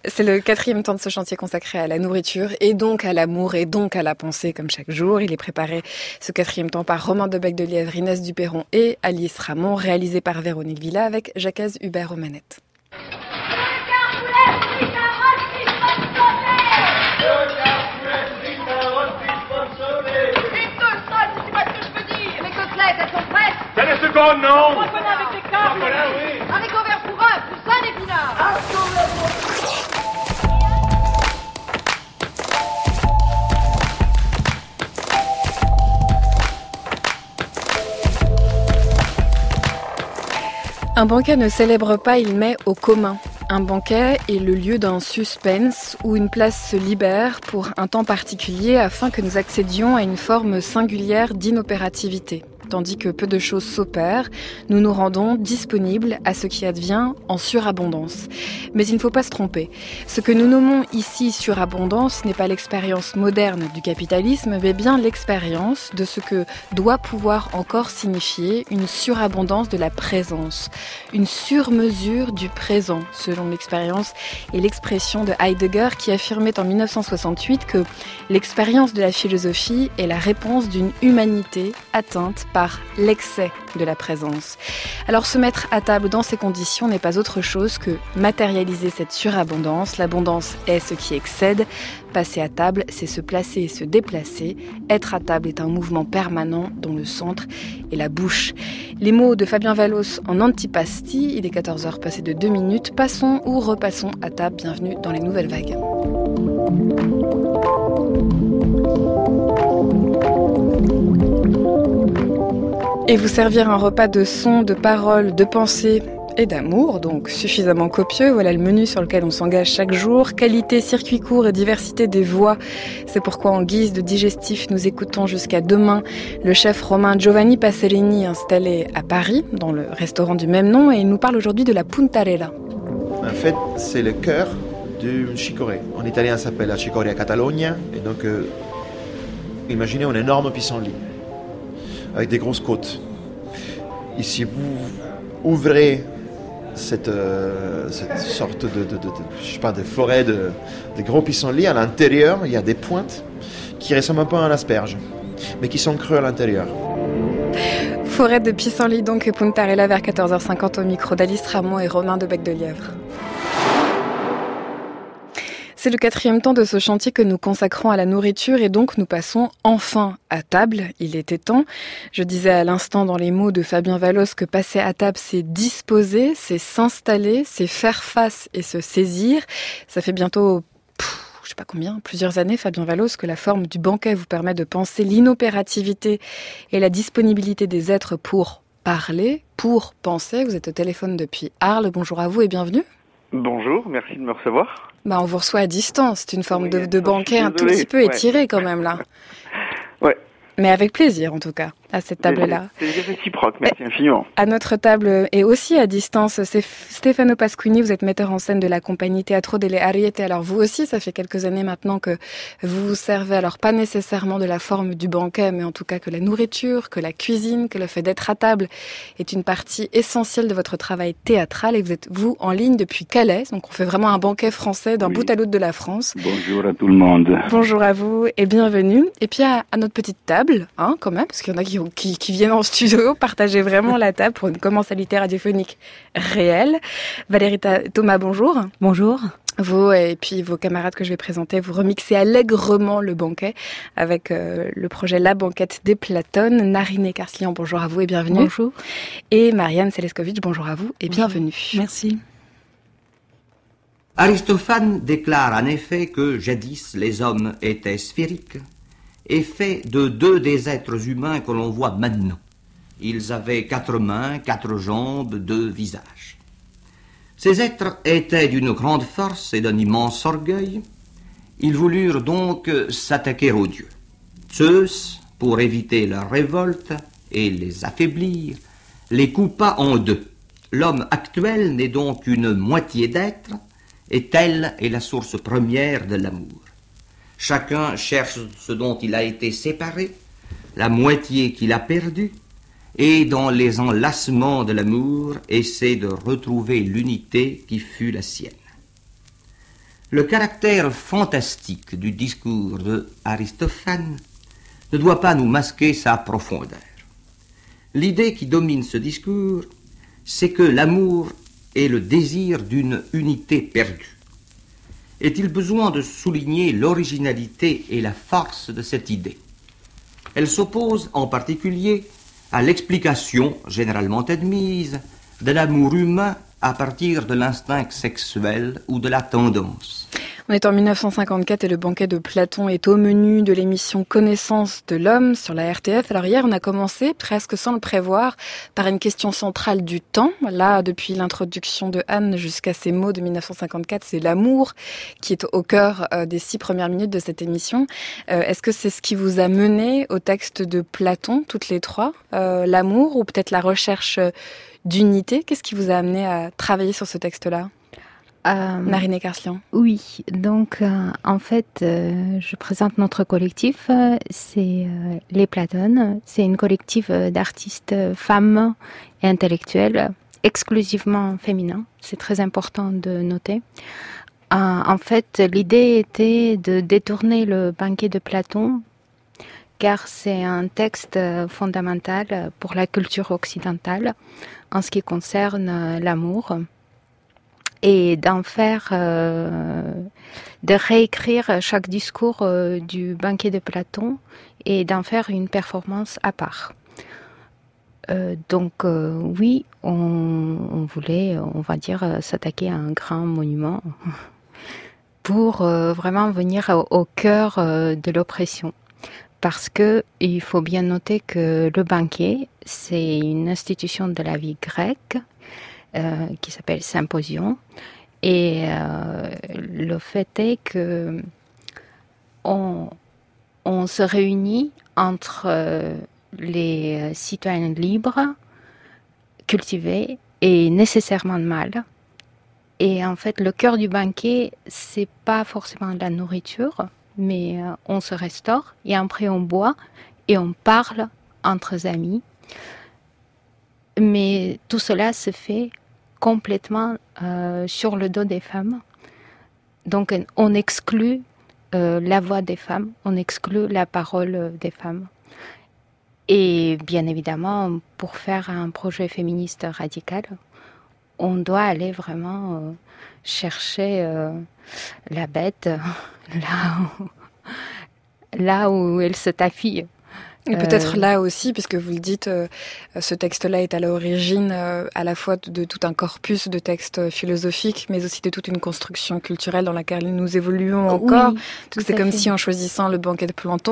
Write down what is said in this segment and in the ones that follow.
C'est le 4e temps de ce chantier consacré à la nourriture et donc à l'amour et donc à la pensée comme chaque jour. Il est préparé ce 4e temps par Romain de Bec-de-Lièvre, Inès Duperron et Alice Ramon, réalisé par Véronique Villa avec Jacques Hubert aux manettes. Quelle seconde, non? Avec les câbles. Oui. Haricots verts pour œufs, tout ça, l'épinard. Un banquet ne célèbre pas, il met au commun. Un banquet est le lieu d'un suspense où une place se libère pour un temps particulier afin que nous accédions à une forme singulière d'inopérativité. Tandis que peu de choses s'opèrent, nous nous rendons disponibles à ce qui advient en surabondance. Mais il ne faut pas se tromper. Ce que nous nommons ici surabondance n'est pas l'expérience moderne du capitalisme, mais bien l'expérience de ce que doit pouvoir encore signifier une surabondance de la présence, une surmesure du présent, selon l'expérience et l'expression de Heidegger qui affirmait en 1968 que l'expérience de la philosophie est la réponse d'une humanité atteinte par l'excès de la présence. Alors se mettre à table dans ces conditions n'est pas autre chose que matérialiser cette surabondance. L'abondance est ce qui excède. Passer à table, c'est se placer et se déplacer. Être à table est un mouvement permanent dont le centre est la bouche. Les mots de Fabien Vallos en antipasti. Il est 14h passé de 2 minutes. Passons ou repassons à table. Bienvenue dans les nouvelles vagues. Et vous servir un repas de sons, de paroles, de pensées et d'amour, donc suffisamment copieux. Voilà le menu sur lequel on s'engage chaque jour. Qualité, circuit court et diversité des voix. C'est pourquoi en guise de digestif, nous écoutons jusqu'à demain le chef romain Giovanni Pasolini, installé à Paris, dans le restaurant du même nom, et il nous parle aujourd'hui de la puntarella. En fait, c'est le cœur du chicorée. En italien, ça s'appelle la chicorée Catalogna. Et donc, imaginez un énorme pissenlit avec des grosses côtes. Et si vous ouvrez cette sorte de forêt de gros pissenlits, à l'intérieur, il y a des pointes qui ressemblent un peu à un asperge, mais qui sont creux à l'intérieur. Forêt de pissenlit donc et puntarella vers 14h50 au micro d'Alice Ramon et Romain de Bec-de-Lièvre. C'est le 4e temps de ce chantier que nous consacrons à la nourriture et donc nous passons enfin à table. Il était temps. Je disais à l'instant dans les mots de Fabien Vallos que passer à table, c'est disposer, c'est s'installer, c'est faire face et se saisir. Ça fait bientôt, je sais pas combien, plusieurs années, Fabien Vallos, que la forme du banquet vous permet de penser l'inopérativité et la disponibilité des êtres pour parler, pour penser. Vous êtes au téléphone depuis Arles. Bonjour à vous et bienvenue. Bonjour, merci de me recevoir. On vous reçoit à distance. C'est une forme de banquet un tout petit peu étirée quand même là. Ouais. Mais avec plaisir en tout cas, à cette table-là. C'est réciproque, merci infiniment. À notre table et aussi à distance, c'est Stefano Pasquini, vous êtes metteur en scène de la compagnie Teatro delle Ariete. Alors vous aussi, ça fait quelques années maintenant que vous vous servez, alors pas nécessairement de la forme du banquet, mais en tout cas que la nourriture, que la cuisine, que le fait d'être à table est une partie essentielle de votre travail théâtral. Et vous êtes, vous, en ligne depuis Calais, donc on fait vraiment un banquet français d'un bout à l'autre de la France. Bonjour à tout le monde. Bonjour à vous et bienvenue. Et puis à notre petite table, quand même, parce qu'il y en a qui viennent en studio, partager vraiment la table pour une commensalité radiophonique réelle. Valérie Thomas, bonjour. Bonjour. Vous et puis vos camarades que je vais présenter, vous remixez allègrement le banquet avec le projet La Banquette des Platones. Nariné Karslian, bonjour à vous et bienvenue. Bonjour. Et Marianne Seleskovic, bonjour à vous et bienvenue. Merci. Aristophane déclare en effet que jadis les hommes étaient sphériques et faits de 2 des êtres humains que l'on voit maintenant. Ils avaient 4 mains, 4 jambes, 2 visages. Ces êtres étaient d'une grande force et d'un immense orgueil. Ils voulurent donc s'attaquer aux dieux. Zeus, pour éviter leur révolte et les affaiblir, les coupa en 2. L'homme actuel n'est donc une moitié d'être, et telle est la source première de l'amour. Chacun cherche ce dont il a été séparé, la moitié qu'il a perdue, et dans les enlacements de l'amour, essaie de retrouver l'unité qui fut la sienne. Le caractère fantastique du discours de Aristophane ne doit pas nous masquer sa profondeur. L'idée qui domine ce discours, c'est que l'amour est le désir d'une unité perdue. Est-il besoin de souligner l'originalité et la force de cette idée? Elle s'oppose en particulier à l'explication généralement admise de l'amour humain à partir de l'instinct sexuel ou de la tendance. On est en 1954 et le banquet de Platon est au menu de l'émission Connaissance de l'homme sur la RTF. Alors hier, on a commencé, presque sans le prévoir, par une question centrale du temps. Là, depuis l'introduction de Anne jusqu'à ces mots de 1954, c'est l'amour qui est au cœur des 6 premières minutes de cette émission. Est-ce que c'est ce qui vous a mené au texte de Platon, toutes les trois, l'amour ou peut-être la recherche d'unité? Qu'est-ce qui vous a amené à travailler sur ce texte-là? Narine Karslian. Oui, donc en fait, je présente notre collectif, c'est les Platones. C'est une collectif d'artistes femmes et intellectuelles, exclusivement féminins. C'est très important de noter. En fait, l'idée était de détourner le banquet de Platon, car c'est un texte fondamental pour la culture occidentale en ce qui concerne l'amour. Et d'en faire, de réécrire chaque discours du banquet de Platon et d'en faire une performance à part. Donc oui, on voulait, on va dire, s'attaquer à un grand monument pour vraiment venir au cœur de l'oppression. Parce que il faut bien noter que le banquet, c'est une institution de la vie grecque, qui s'appelle Symposion. Et le fait est que on se réunit entre les citoyens libres, cultivés et nécessairement mâles. Et en fait, le cœur du banquet, c'est pas forcément la nourriture, mais on se restaure et après on boit et on parle entre amis. Mais tout cela se fait complètement sur le dos des femmes. Donc on exclut la voix des femmes, on exclut la parole des femmes. Et bien évidemment, pour faire un projet féministe radical, on doit aller vraiment chercher la bête là où elle se taffille. Et peut-être là aussi, puisque vous le dites, ce texte-là est à l'origine à la fois de tout un corpus de textes philosophiques, mais aussi de toute une construction culturelle dans laquelle nous évoluons encore. Oui, c'est comme si en choisissant le banquet de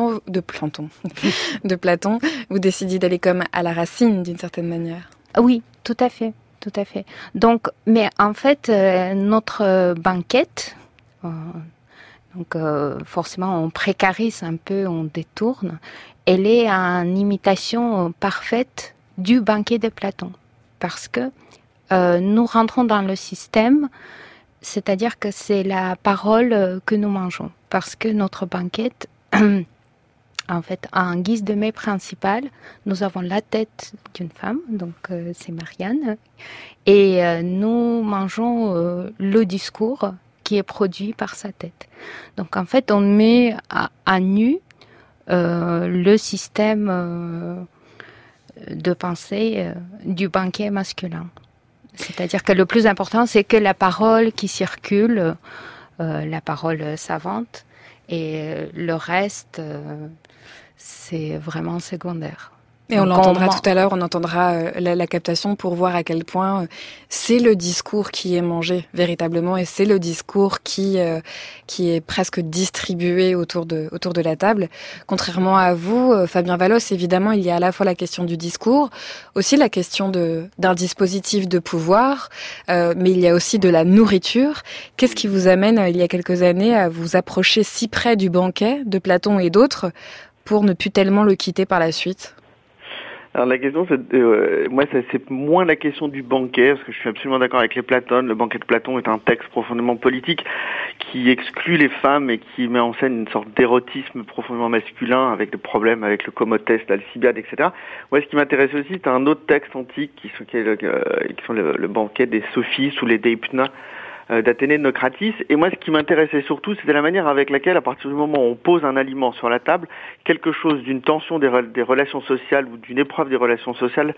Platon, vous décidiez d'aller comme à la racine d'une certaine manière. Oui, tout à fait. Donc, mais en fait, notre banquette, donc forcément on précarise un peu, on détourne. Elle est en imitation parfaite du banquet de Platon. Parce que nous rentrons dans le système, c'est-à-dire que c'est la parole que nous mangeons. Parce que notre banquette, en fait, en guise de mets principal, nous avons la tête d'une femme, donc c'est Marianne, et nous mangeons le discours qui est produit par sa tête. Donc en fait, on met à nu le système de pensée du banquet masculin. C'est-à-dire que le plus important, c'est que la parole qui circule, la parole savante, et le reste, c'est vraiment secondaire. Et on l'entendra tout à l'heure, on entendra la captation pour voir à quel point c'est le discours qui est mangé véritablement et c'est le discours qui est presque distribué autour de la table. Contrairement à vous, Fabien Vallos, évidemment, il y a à la fois la question du discours, aussi la question d'un dispositif de pouvoir, mais il y a aussi de la nourriture. Qu'est-ce qui vous amène, il y a quelques années, à vous approcher si près du banquet de Platon et d'autres pour ne plus tellement le quitter par la suite ? Alors la question, moi, c'est moins la question du banquet, parce que je suis absolument d'accord avec les Platones. Le banquet de Platon est un texte profondément politique qui exclut les femmes et qui met en scène une sorte d'érotisme profondément masculin avec des problèmes avec le Comotès, l'Alcibiade, etc. Moi, ce qui m'intéresse aussi, c'est un autre texte antique qui sont le banquet des sophistes ou les Deipna, d'Athénée de Naucratis. Et moi, ce qui m'intéressait surtout, c'était la manière avec laquelle, à partir du moment où on pose un aliment sur la table, quelque chose d'une tension des relations sociales ou d'une épreuve des relations sociales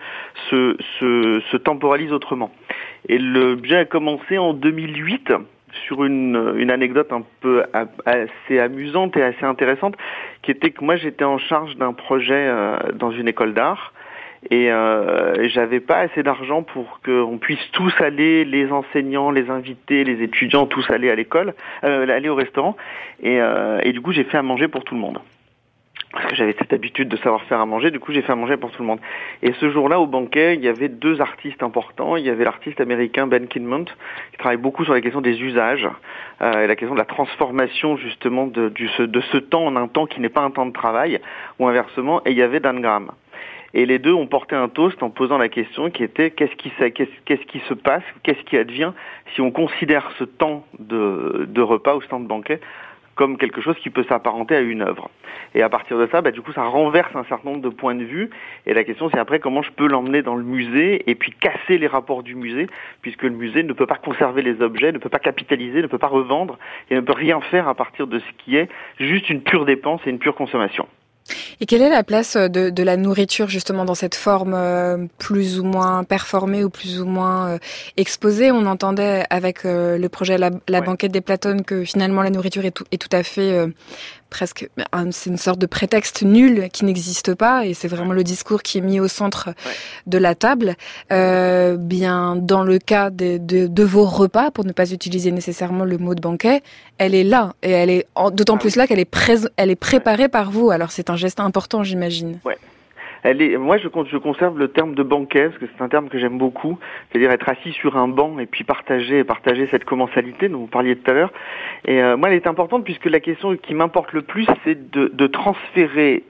se temporalise autrement. Et l'objet a commencé en 2008 sur une anecdote un peu assez amusante et assez intéressante, qui était que moi j'étais en charge d'un projet dans une école d'art. Et j'avais pas assez d'argent pour qu'on puisse tous aller, les enseignants, les invités, les étudiants, tous aller à l'école, aller au restaurant. Et du coup, j'ai fait à manger pour tout le monde. Parce que j'avais cette habitude de savoir faire à manger, du coup j'ai fait à manger pour tout le monde. Et ce jour-là, au banquet, il y avait 2 artistes importants. Il y avait l'artiste américain Ben Kinmont, qui travaille beaucoup sur la question des usages, et la question de la transformation justement de ce temps en un temps qui n'est pas un temps de travail, ou inversement, et il y avait Dan Graham. Et les deux ont porté un toast en posant la question qui était qu'est-ce qui se passe, qu'est-ce qui advient si on considère ce temps de repas ou ce temps de banquet comme quelque chose qui peut s'apparenter à une œuvre. Et à partir de ça, du coup, ça renverse un certain nombre de points de vue. Et la question, c'est après comment je peux l'emmener dans le musée et puis casser les rapports du musée, puisque le musée ne peut pas conserver les objets, ne peut pas capitaliser, ne peut pas revendre et ne peut rien faire à partir de ce qui est juste une pure dépense et une pure consommation. Et quelle est la place de la nourriture justement dans cette forme plus ou moins performée ou plus ou moins exposée? On entendait avec le projet La Banquette des Platones que finalement la nourriture est tout à fait presque, c'est une sorte de prétexte nul qui n'existe pas, et c'est vraiment le discours qui est mis au centre de la table. Bien, dans le cas de vos repas, pour ne pas utiliser nécessairement le mot de banquet, elle est là, et elle est d'autant plus là qu'elle est préparée par vous. Alors c'est un geste important, j'imagine. Ouais. Moi, je conserve le terme de banquet, parce que c'est un terme que j'aime beaucoup, c'est-à-dire être assis sur un banc et puis partager cette commensalité dont vous parliez tout à l'heure. Et moi, elle est importante puisque la question qui m'importe le plus, c'est de transférer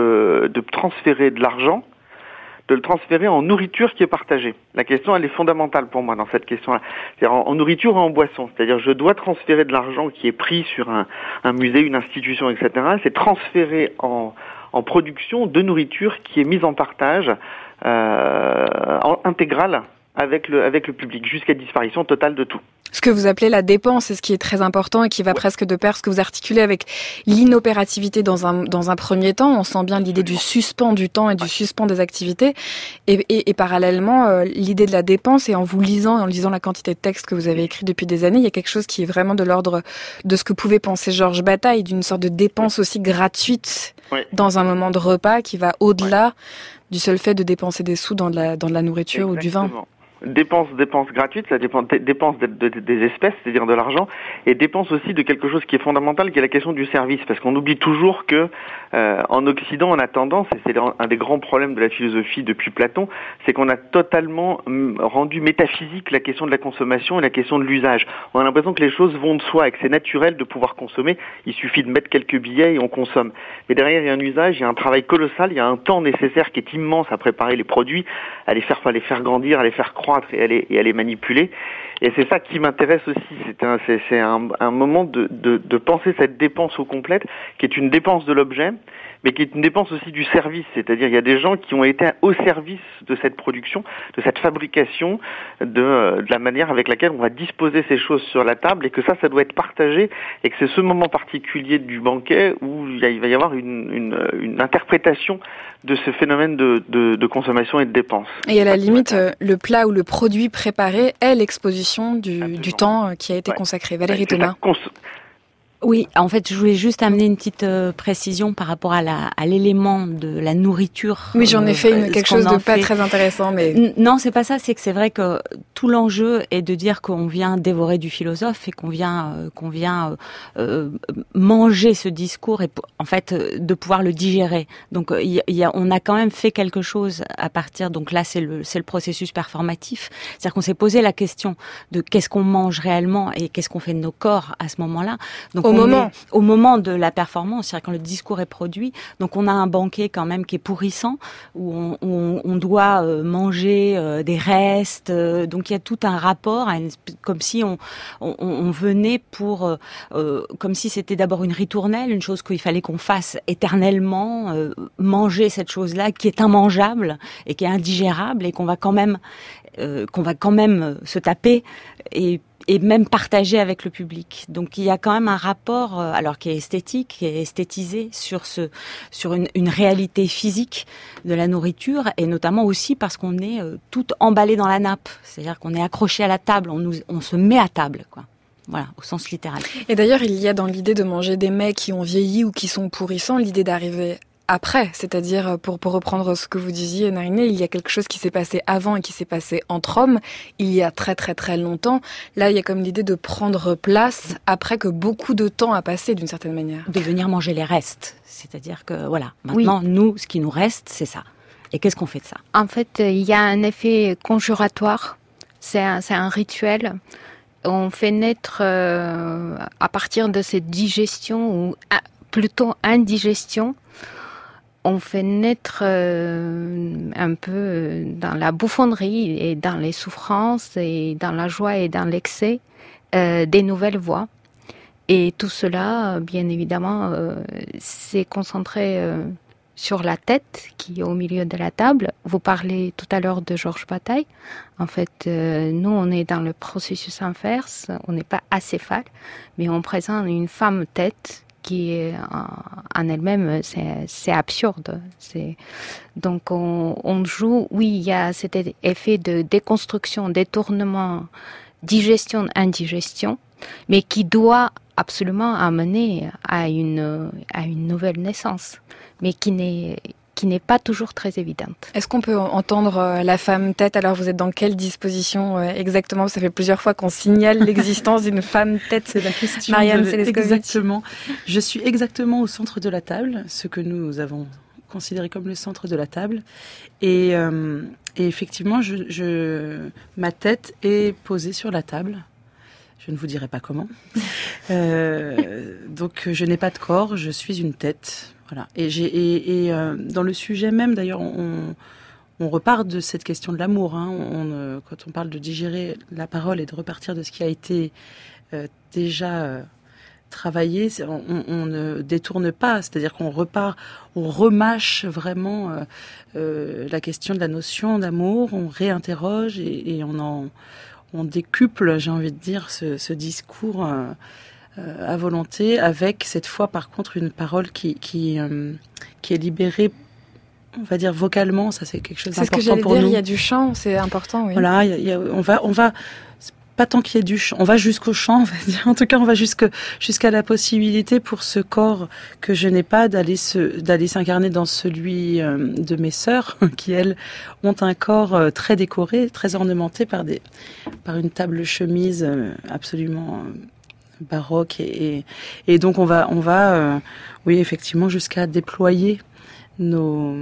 de l'argent, de le transférer en nourriture qui est partagée. La question, elle est fondamentale pour moi dans cette question-là. C'est-à-dire en nourriture et en boisson. C'est-à-dire je dois transférer de l'argent qui est pris sur un musée, une institution, etc. C'est transférer en production de nourriture qui est mise en partage intégrale avec le public, jusqu'à disparition totale de tout. Ce que vous appelez la dépense, c'est ce qui est très important et qui va presque de pair, ce que vous articulez avec l'inopérativité dans un premier temps. On sent bien l'idée du suspens du temps et du suspens des activités. Et parallèlement, l'idée de la dépense, et en lisant la quantité de textes que vous avez écrits depuis des années, il y a quelque chose qui est vraiment de l'ordre de ce que pouvait penser Georges Bataille, d'une sorte de dépense aussi gratuite dans un moment de repas qui va au-delà du seul fait de dépenser des sous dans de la nourriture ou du vin. Dépense gratuite, ça dépend dépense des espèces, c'est-à-dire de l'argent, et dépense aussi de quelque chose qui est fondamental, qui est la question du service, parce qu'on oublie toujours que en Occident, on a tendance, et c'est un des grands problèmes de la philosophie depuis Platon, c'est qu'on a totalement rendu métaphysique la question de la consommation et la question de l'usage. On a l'impression que les choses vont de soi et que c'est naturel de pouvoir consommer, il suffit de mettre quelques billets et on consomme. Mais derrière, il y a un usage, il y a un travail colossal, il y a un temps nécessaire qui est immense à préparer les produits, à les faire grandir, à les faire croître, et à les manipuler. Et c'est ça qui m'intéresse aussi. C'est un moment de penser cette dépense au complète, qui est une dépense de l'objet, mais qui est une dépense aussi du service. C'est-à-dire, il y a des gens qui ont été au service de cette production, de cette fabrication, de la manière avec laquelle on va disposer ces choses sur la table, et que ça doit être partagé, et que c'est ce moment particulier du banquet où il va y avoir une interprétation de ce phénomène de consommation et de dépense. Et à la limite, le plat ou le produit préparé est l'exposition du temps qui a été consacré. Valérie Thomas. Oui, en fait, je voulais juste amener une petite précision par rapport à l'élément de la nourriture. Oui, j'en ai fait quelque chose de pas très intéressant, mais non, c'est pas ça. C'est que c'est vrai que tout l'enjeu est de dire qu'on vient dévorer du philosophe et qu'on vient manger ce discours et en fait de pouvoir le digérer. Donc on a quand même fait quelque chose à partir. Donc là, c'est le processus performatif. C'est-à-dire qu'on s'est posé la question de qu'est-ce qu'on mange réellement et qu'est-ce qu'on fait de nos corps à ce moment-là. Donc au moment de la performance, c'est-à-dire quand le discours est produit, donc on a un banquet quand même qui est pourrissant, où on doit manger des restes, donc il y a tout un rapport, comme si on venait pour, comme si c'était d'abord une ritournelle, une chose qu'il fallait qu'on fasse éternellement, manger cette chose-là qui est immangeable et qui est indigérable et qu'on va quand même se taper et même partagé avec le public. Donc il y a quand même un rapport, alors qui est esthétique, qui est esthétisé sur une réalité physique de la nourriture, et notamment aussi parce qu'on est tout emballé dans la nappe, c'est-à-dire qu'on est accroché à la table, on se met à table, quoi. Voilà, au sens littéral. Et d'ailleurs, il y a dans l'idée de manger des mets qui ont vieilli ou qui sont pourrissants, l'idée d'arriver après, c'est-à-dire pour reprendre ce que vous disiez, Nariné, il y a quelque chose qui s'est passé avant et qui s'est passé entre hommes, il y a très très très longtemps. Là, il y a comme l'idée de prendre place après que beaucoup de temps a passé d'une certaine manière. De venir manger les restes, c'est-à-dire que voilà, maintenant, nous, ce qui nous reste, c'est ça. Et qu'est-ce qu'on fait de ça ? En fait, il y a un effet conjuratoire, c'est un rituel. On fait naître à partir de cette digestion, ou plutôt indigestion, on fait naître un peu dans la bouffonnerie et dans les souffrances et dans la joie et dans l'excès des nouvelles voies. Et tout cela, bien évidemment, s'est concentré sur la tête qui est au milieu de la table. Vous parlez tout à l'heure de Georges Bataille. En fait, nous, on est dans le processus inverse. On n'est pas acéphale, mais on présente une femme tête qui est en elle-même, c'est absurde. Donc on joue, oui, il y a cet effet de déconstruction, détournement, digestion, indigestion, mais qui doit absolument amener à une nouvelle naissance, mais qui n'est pas toujours très évidente. Est-ce qu'on peut entendre la femme tête ? Alors vous êtes dans quelle disposition exactement ? Ça fait plusieurs fois qu'on signale l'existence d'une femme tête. C'est la question. Marianne Seleskovitch. Exactement. Je suis exactement au centre de la table, ce que nous avons considéré comme le centre de la table. Et effectivement, ma tête est posée sur la table. Je ne vous dirai pas comment. Donc je n'ai pas de corps, je suis une tête. Voilà. Et dans le sujet même, d'ailleurs, on repart de cette question de l'amour. Hein. Quand on parle de digérer la parole et de repartir de ce qui a été déjà travaillé, on ne détourne pas. C'est-à-dire qu'on repart, on remâche vraiment la question de la notion d'amour, on réinterroge et on décuple, j'ai envie de dire, ce discours à volonté, avec cette fois par contre une parole qui est libérée, on va dire vocalement. Ça, c'est quelque chose d'important pour nous. C'est ce que j'allais dire, il y a du chant, c'est important, oui. Voilà, on va pas tant qu'il y ait du chant, on va jusqu'au chant, on va dire. En tout cas, on va jusqu'à la possibilité pour ce corps que je n'ai pas d'aller s'incarner dans celui de mes sœurs, qui elles ont un corps très décoré, très ornementé par une table chemise absolument baroque et donc on va oui, effectivement, jusqu'à déployer nos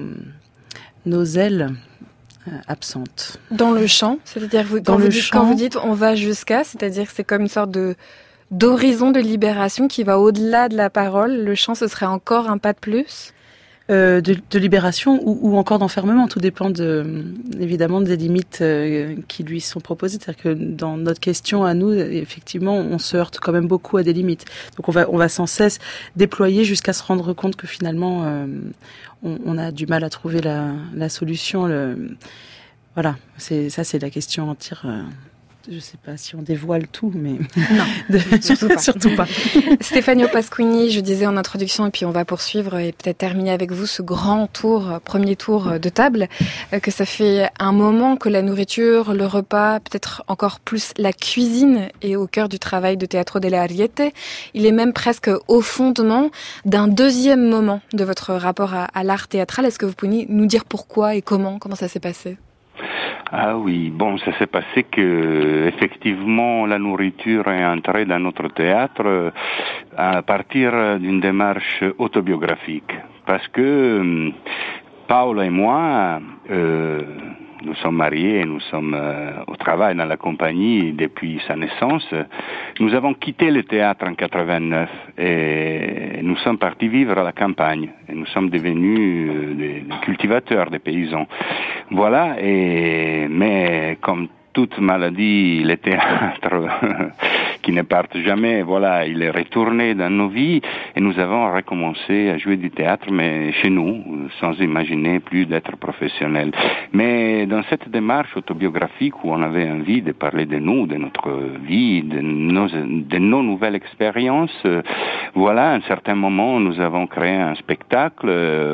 ailes absentes. Dans le chant, c'est-à-dire quand vous dites on va jusqu'à, c'est-à-dire que c'est comme une sorte d'horizon de libération qui va au-delà de la parole. Le chant, ce serait encore un pas de plus. De libération ou encore d'enfermement, tout dépend évidemment des limites qui lui sont proposées. C'est-à-dire que dans notre question à nous, effectivement, on se heurte quand même beaucoup à des limites. Donc on va sans cesse déployer jusqu'à se rendre compte que finalement on a du mal à trouver la solution. Voilà, c'est la question entière. Je ne sais pas si on dévoile tout, mais non, surtout pas. Stefano Pasquini, je disais en introduction, et puis on va poursuivre et peut-être terminer avec vous ce premier tour de table, que ça fait un moment que la nourriture, le repas, peut-être encore plus la cuisine est au cœur du travail de Teatro delle Ariete. Il est même presque au fondement d'un deuxième moment de votre rapport à l'art théâtral. Est-ce que vous pouvez nous dire pourquoi et comment ça s'est passé ? Ah oui, bon, ça s'est passé que effectivement la nourriture est entrée dans notre théâtre à partir d'une démarche autobiographique, parce que Paola et moi, nous sommes mariés, nous sommes au travail dans la compagnie depuis sa naissance. Nous avons quitté le théâtre en 89 et nous sommes partis vivre à la campagne. Et nous sommes devenus des cultivateurs, des paysans. Voilà, mais comme toute maladie, le théâtre qui qui ne partent jamais. Voilà, il est retourné dans nos vies et nous avons recommencé à jouer du théâtre, mais chez nous, sans imaginer plus d'être professionnels. Mais dans cette démarche autobiographique où on avait envie de parler de nous, de notre vie, de nos nouvelles expériences, voilà, à un certain moment, nous avons créé un spectacle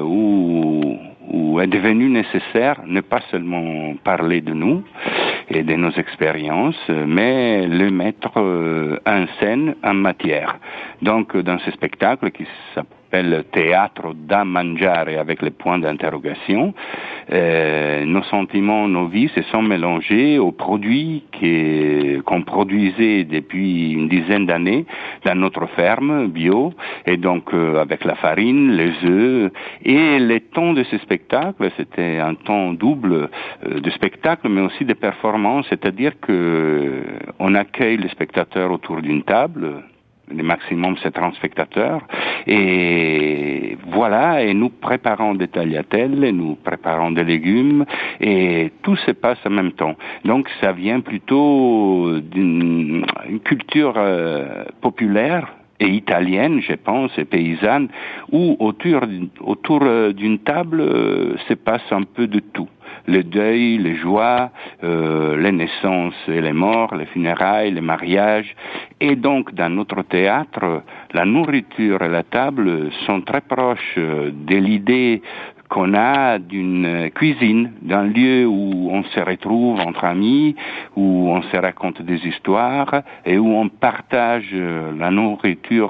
où est devenu nécessaire ne pas seulement parler de nous et de nos expériences, mais le mettre en scène, en matière. Donc, dans ce spectacle qui s'appelle Teatro da mangiare avec les points d'interrogation, nos sentiments, nos vies se sont mélangés aux produits qu'on produisait depuis une dizaine d'années dans notre ferme bio, et donc avec la farine, les œufs, et le temps de ce spectacle, c'était un temps double de spectacle, mais aussi de performance, c'est-à-dire que on accueille les spectateurs autour d'une table. Le maximum, c'est 30 spectateurs. Et voilà, et nous préparons des tagliatelles, et nous préparons des légumes, et tout se passe en même temps. Donc, ça vient plutôt d'une culture populaire et italienne, je pense, et paysanne, où autour d'une table se passe un peu de tout. Le deuil, les joies, les naissances et les morts, les funérailles, les mariages. Et donc, dans notre théâtre, la nourriture et la table sont très proches de l'idée qu'on a d'une cuisine, d'un lieu où on se retrouve entre amis, où on se raconte des histoires et où on partage la nourriture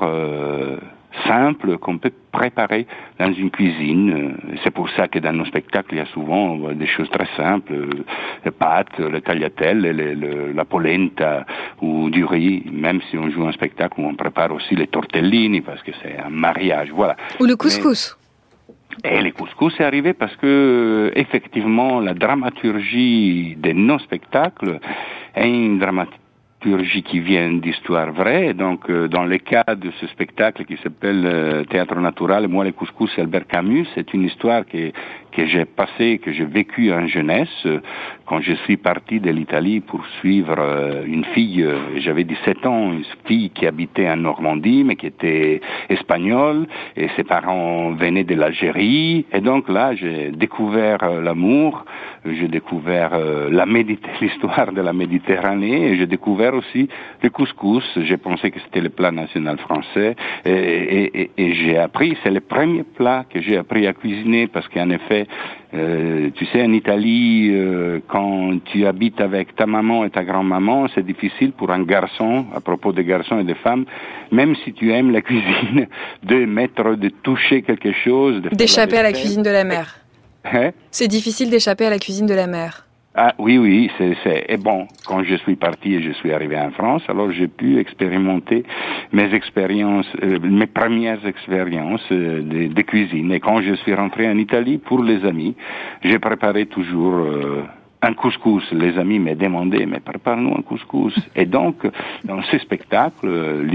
simple qu'on peut préparer dans une cuisine. C'est pour ça que dans nos spectacles, il y a souvent des choses très simples, les pâtes, les tagliatelles, la polenta ou du riz, même si on joue un spectacle où on prépare aussi les tortellini parce que c'est un mariage, voilà. Ou le couscous. Et le couscous est arrivé parce que, effectivement, la dramaturgie de nos spectacles est une dramaturgie qui vient d'histoires vraies. Donc, dans le cas de ce spectacle qui s'appelle Théâtre Natural, moi, le couscous, c'est Albert Camus. C'est une histoire que j'ai passée, que j'ai vécue en jeunesse, quand je suis parti de l'Italie pour suivre une fille, j'avais 17 ans, une fille qui habitait en Normandie, mais qui était espagnole, et ses parents venaient de l'Algérie. Et donc là, j'ai découvert l'amour, j'ai découvert l'histoire de la Méditerranée, et j'ai découvert aussi le couscous. J'ai pensé que c'était le plat national français, et j'ai appris, c'est le premier plat que j'ai appris à cuisiner, parce qu'en effet, tu sais, en Italie, quand tu habites avec ta maman et ta grand-maman, c'est difficile pour un garçon, à propos des garçons et des femmes, même si tu aimes la cuisine, de toucher quelque chose. D'échapper à la cuisine de la mère. Hein? C'est difficile d'échapper à la cuisine de la mère. Ah oui, et bon, quand je suis parti et je suis arrivé en France, alors j'ai pu expérimenter mes premières expériences de cuisine. Et quand je suis rentré en Italie, pour les amis, j'ai préparé toujours un couscous. Les amis me demandaient, mais prépare-nous un couscous. Et donc, dans ce spectacle,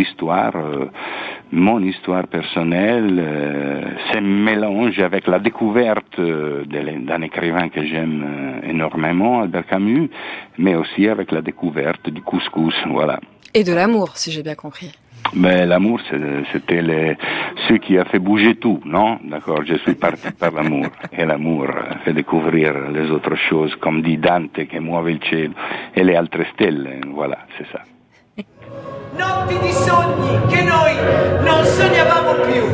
mon histoire personnelle, se mélange avec la découverte d'un écrivain que j'aime énormément, Albert Camus, mais aussi avec la découverte du couscous, voilà. Et de l'amour, si j'ai bien compris. Mais l'amour, c'était ce qui a fait bouger tout, non? D'accord, je suis parti par l'amour. Et l'amour fait découvrir les autres choses, comme dit Dante, che muove il cielo, e le altre stelle. Voilà, c'est ça. Notti di sogni che noi non sognavamo più.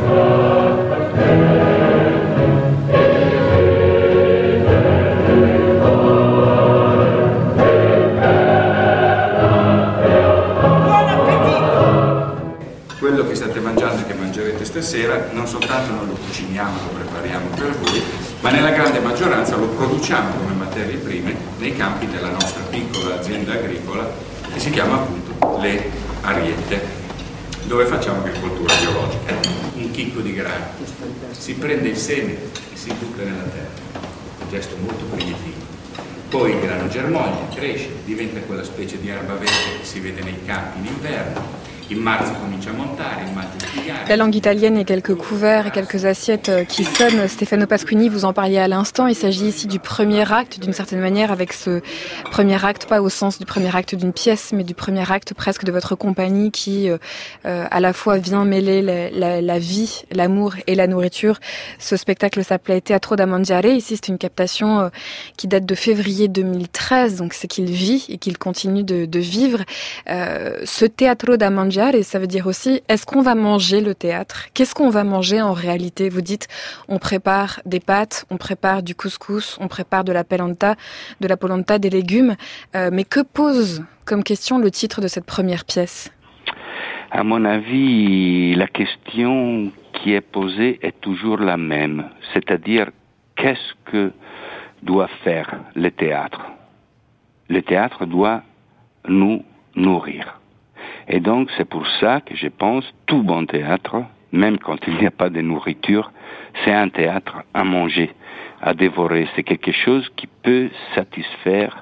Quello che state mangiando e che mangerete stasera non soltanto noi lo cuciniamo, lo prepariamo per voi, ma nella grande maggioranza lo produciamo come materie prime nei campi della nostra piccola azienda agricola che si chiama appunto Le Ariette, dove facciamo agricoltura biologica. Un chicco di grano, si prende il seme e si butta nella terra, un gesto molto primitivo. Poi il grano germoglia, cresce, diventa quella specie di erba verde che si vede nei campi in inverno. In marzo comincia a montare, in maggio spiegare. La langue italienne et quelques couverts et quelques assiettes qui sonnent. Stefano Pasquini, vous en parliez à l'instant. Il s'agit ici du premier acte, d'une certaine manière, avec ce premier acte, pas au sens du premier acte d'une pièce, mais du premier acte presque de votre compagnie qui, à la fois vient mêler la vie, l'amour et la nourriture. Ce spectacle s'appelait Teatro da Mangiare. Ici, c'est une captation qui date de février 2013, donc c'est qu'il vit et qu'il continue de vivre. Ce Teatro da Mangiare, et ça veut dire aussi, est-ce qu'on va manger le théâtre? Qu'est-ce qu'on va manger en réalité? Vous dites, on prépare des pâtes, on prépare du couscous, on prépare de la polenta, des légumes. Mais que pose comme question le titre de cette première pièce? À mon avis, la question qui est posée est toujours la même. C'est-à-dire, qu'est-ce que doit faire le théâtre? Le théâtre doit nous nourrir. Et donc, c'est pour ça que je pense, tout bon théâtre, même quand il n'y a pas de nourriture, c'est un théâtre à manger, à dévorer. C'est quelque chose qui peut satisfaire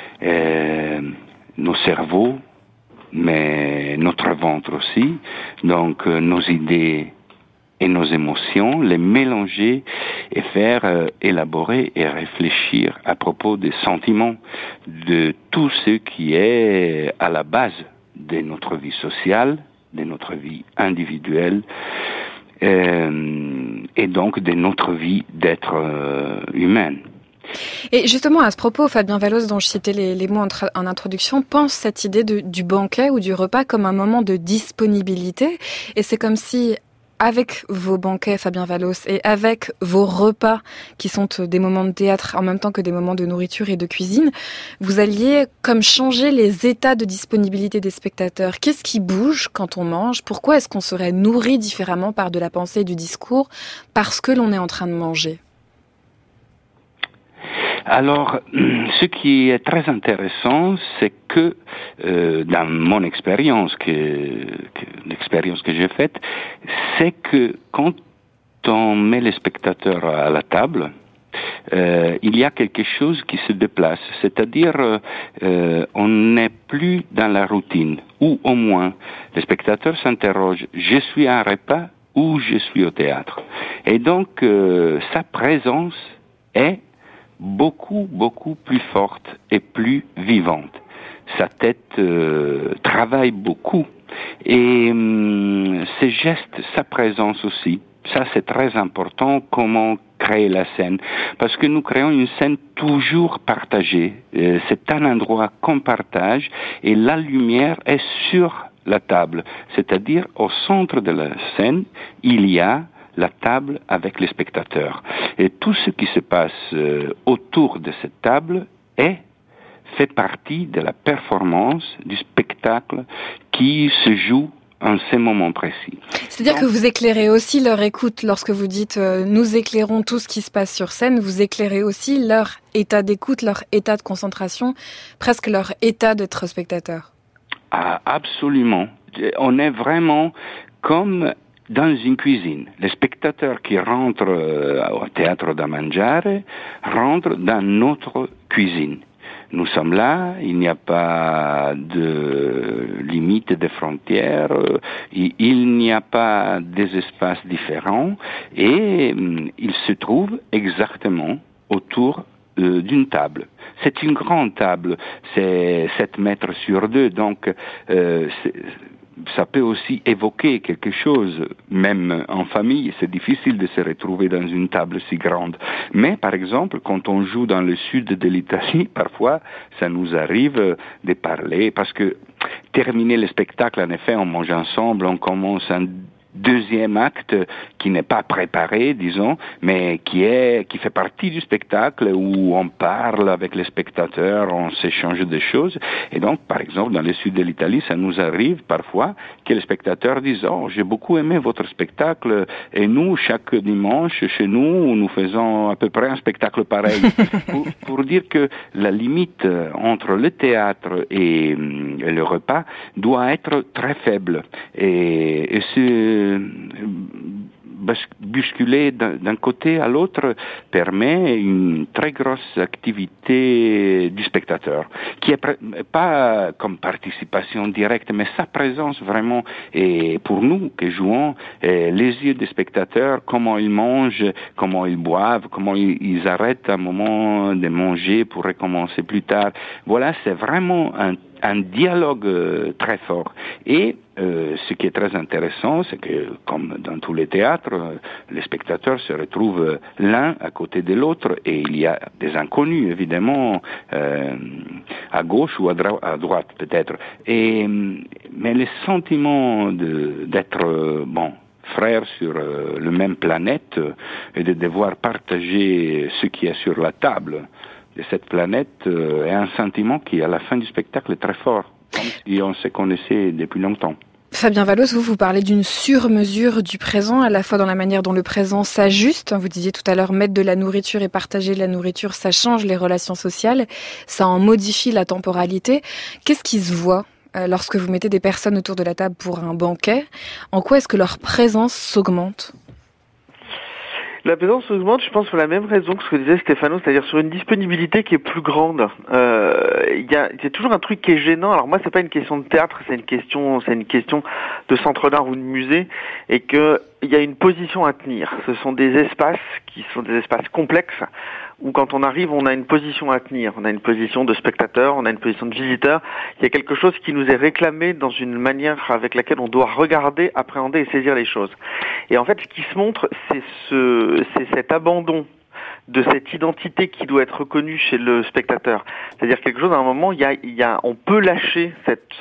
nos cerveaux, mais notre ventre aussi. Donc, nos idées et nos émotions, les mélanger et faire élaborer et réfléchir à propos des sentiments, de tout ce qui est à la base de notre vie sociale, de notre vie individuelle, et donc de notre vie d'être humaine. Et justement, à ce propos, Fabien Vallos, dont je citais les mots en introduction, pense cette idée du banquet ou du repas comme un moment de disponibilité. Et c'est comme si, avec vos banquets, Fabien Vallos, et avec vos repas, qui sont des moments de théâtre en même temps que des moments de nourriture et de cuisine, vous alliez comme changer les états de disponibilité des spectateurs. Qu'est-ce qui bouge quand on mange? Pourquoi est-ce qu'on serait nourri différemment par de la pensée et du discours parce que l'on est en train de manger? Alors, ce qui est très intéressant, c'est que dans mon expérience, l'expérience que j'ai faite, c'est que quand on met les spectateurs à la table, il y a quelque chose qui se déplace, c'est-à-dire on n'est plus dans la routine, ou au moins les spectateurs s'interrogent, je suis à un repas ou je suis au théâtre. Et donc sa présence est beaucoup plus forte et plus vivante. Sa tête travaille beaucoup et ses gestes, sa présence aussi. Ça, c'est très important, comment créer la scène. Parce que nous créons une scène toujours partagée. C'est un endroit qu'on partage et la lumière est sur la table. C'est-à-dire, au centre de la scène, il y a la table avec les spectateurs. Et tout ce qui se passe autour de cette table fait partie de la performance du spectacle qui se joue en ces moments précis. C'est-à-dire que vous éclairez aussi leur écoute lorsque vous dites nous éclairons tout ce qui se passe sur scène, vous éclairez aussi leur état d'écoute, leur état de concentration, presque leur état d'être spectateur. Ah, absolument. On est vraiment comme dans une cuisine. Les spectateurs qui rentrent au Teatro da Mangiare rentrent dans notre cuisine. Nous sommes là, il n'y a pas de limite, de frontières, il n'y a pas des espaces différents et ils se trouvent exactement autour d'une table. C'est une grande table, c'est 7 mètres sur 2, donc ça peut aussi évoquer quelque chose, même en famille, c'est difficile de se retrouver dans une table si grande. Mais par exemple, quand on joue dans le sud de l'Italie, parfois, ça nous arrive de parler, parce que terminer le spectacle, en effet, on mange ensemble, on commence un deuxième acte qui n'est pas préparé, disons, mais qui fait partie du spectacle où on parle avec les spectateurs, on s'échange des choses. Et donc, par exemple, dans le sud de l'Italie, ça nous arrive parfois que les spectateurs disent « Oh, j'ai beaucoup aimé votre spectacle et nous, chaque dimanche, chez nous, nous faisons à peu près un spectacle pareil. » pour dire que la limite entre le théâtre et le repas doit être très faible. Et bousculer d'un côté à l'autre permet une très grosse activité du spectateur, qui est pas comme participation directe, mais sa présence vraiment, et pour nous qui jouons, les yeux des spectateurs, comment ils mangent, comment ils boivent, comment ils arrêtent à un moment de manger pour recommencer plus tard. Voilà, c'est vraiment un dialogue très fort. Et ce qui est très intéressant, c'est que, comme dans tous les théâtres, les spectateurs se retrouvent l'un à côté de l'autre, et il y a des inconnus, évidemment, à gauche ou à droite, peut-être. Mais le sentiment d'être, frères sur la même planète, et de devoir partager ce qui est sur la table de cette planète, est un sentiment qui, à la fin du spectacle, est très fort, comme si on se connaissait depuis longtemps. Fabien Vallos, vous parlez d'une sur-mesure du présent, à la fois dans la manière dont le présent s'ajuste. Vous disiez tout à l'heure, mettre de la nourriture et partager de la nourriture, ça change les relations sociales, ça en modifie la temporalité. Qu'est-ce qui se voit lorsque vous mettez des personnes autour de la table pour un banquet? En quoi est-ce que leur présence s'augmente? La présence augmente, je pense, pour la même raison que ce que disait Stéphano, c'est-à-dire sur une disponibilité qui est plus grande. Il y a toujours un truc qui est gênant. Alors moi, c'est pas une question de théâtre, c'est une question de centre d'art ou de musée, et que il y a une position à tenir. Ce sont des espaces qui sont des espaces complexes, où quand on arrive, on a une position à tenir. On a une position de spectateur, on a une position de visiteur. Il y a quelque chose qui nous est réclamé dans une manière avec laquelle on doit regarder, appréhender et saisir les choses. Et en fait, ce qui se montre, c'est cet abandon de cette identité qui doit être reconnue chez le spectateur. C'est-à-dire quelque chose, à un moment, on peut lâcher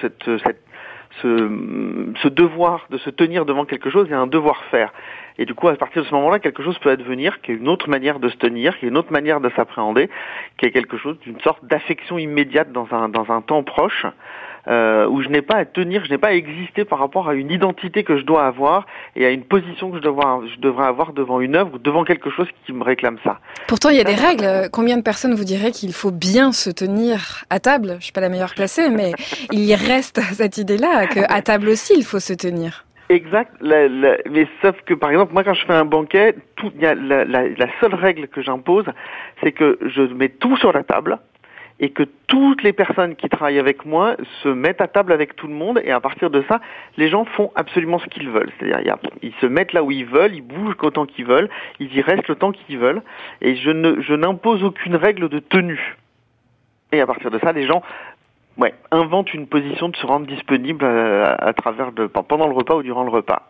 ce devoir de se tenir devant quelque chose et un devoir-faire. Et du coup, à partir de ce moment-là, quelque chose peut advenir, qui est une autre manière de se tenir, qui est une autre manière de s'appréhender, qui est quelque chose d'une sorte d'affection immédiate dans un temps proche, où je n'ai pas à tenir, je n'ai pas à exister par rapport à une identité que je dois avoir et à une position que je devrais avoir devant une œuvre ou devant quelque chose qui me réclame ça. Pourtant, il y a des règles. Combien de personnes vous diraient qu'il faut bien se tenir à table? Je suis pas la meilleure placée, mais il y reste cette idée-là qu'à table aussi, il faut se tenir. Exact, mais sauf que par exemple, moi quand je fais un banquet, la seule règle que j'impose, c'est que je mets tout sur la table, et que toutes les personnes qui travaillent avec moi se mettent à table avec tout le monde, et à partir de ça, les gens font absolument ce qu'ils veulent. C'est-à-dire, ils se mettent là où ils veulent, ils bougent autant qu'ils veulent, ils y restent le temps qu'ils veulent, et je n'impose aucune règle de tenue. Et à partir de ça, les gens inventent une position de se rendre disponible à travers pendant le repas ou durant le repas.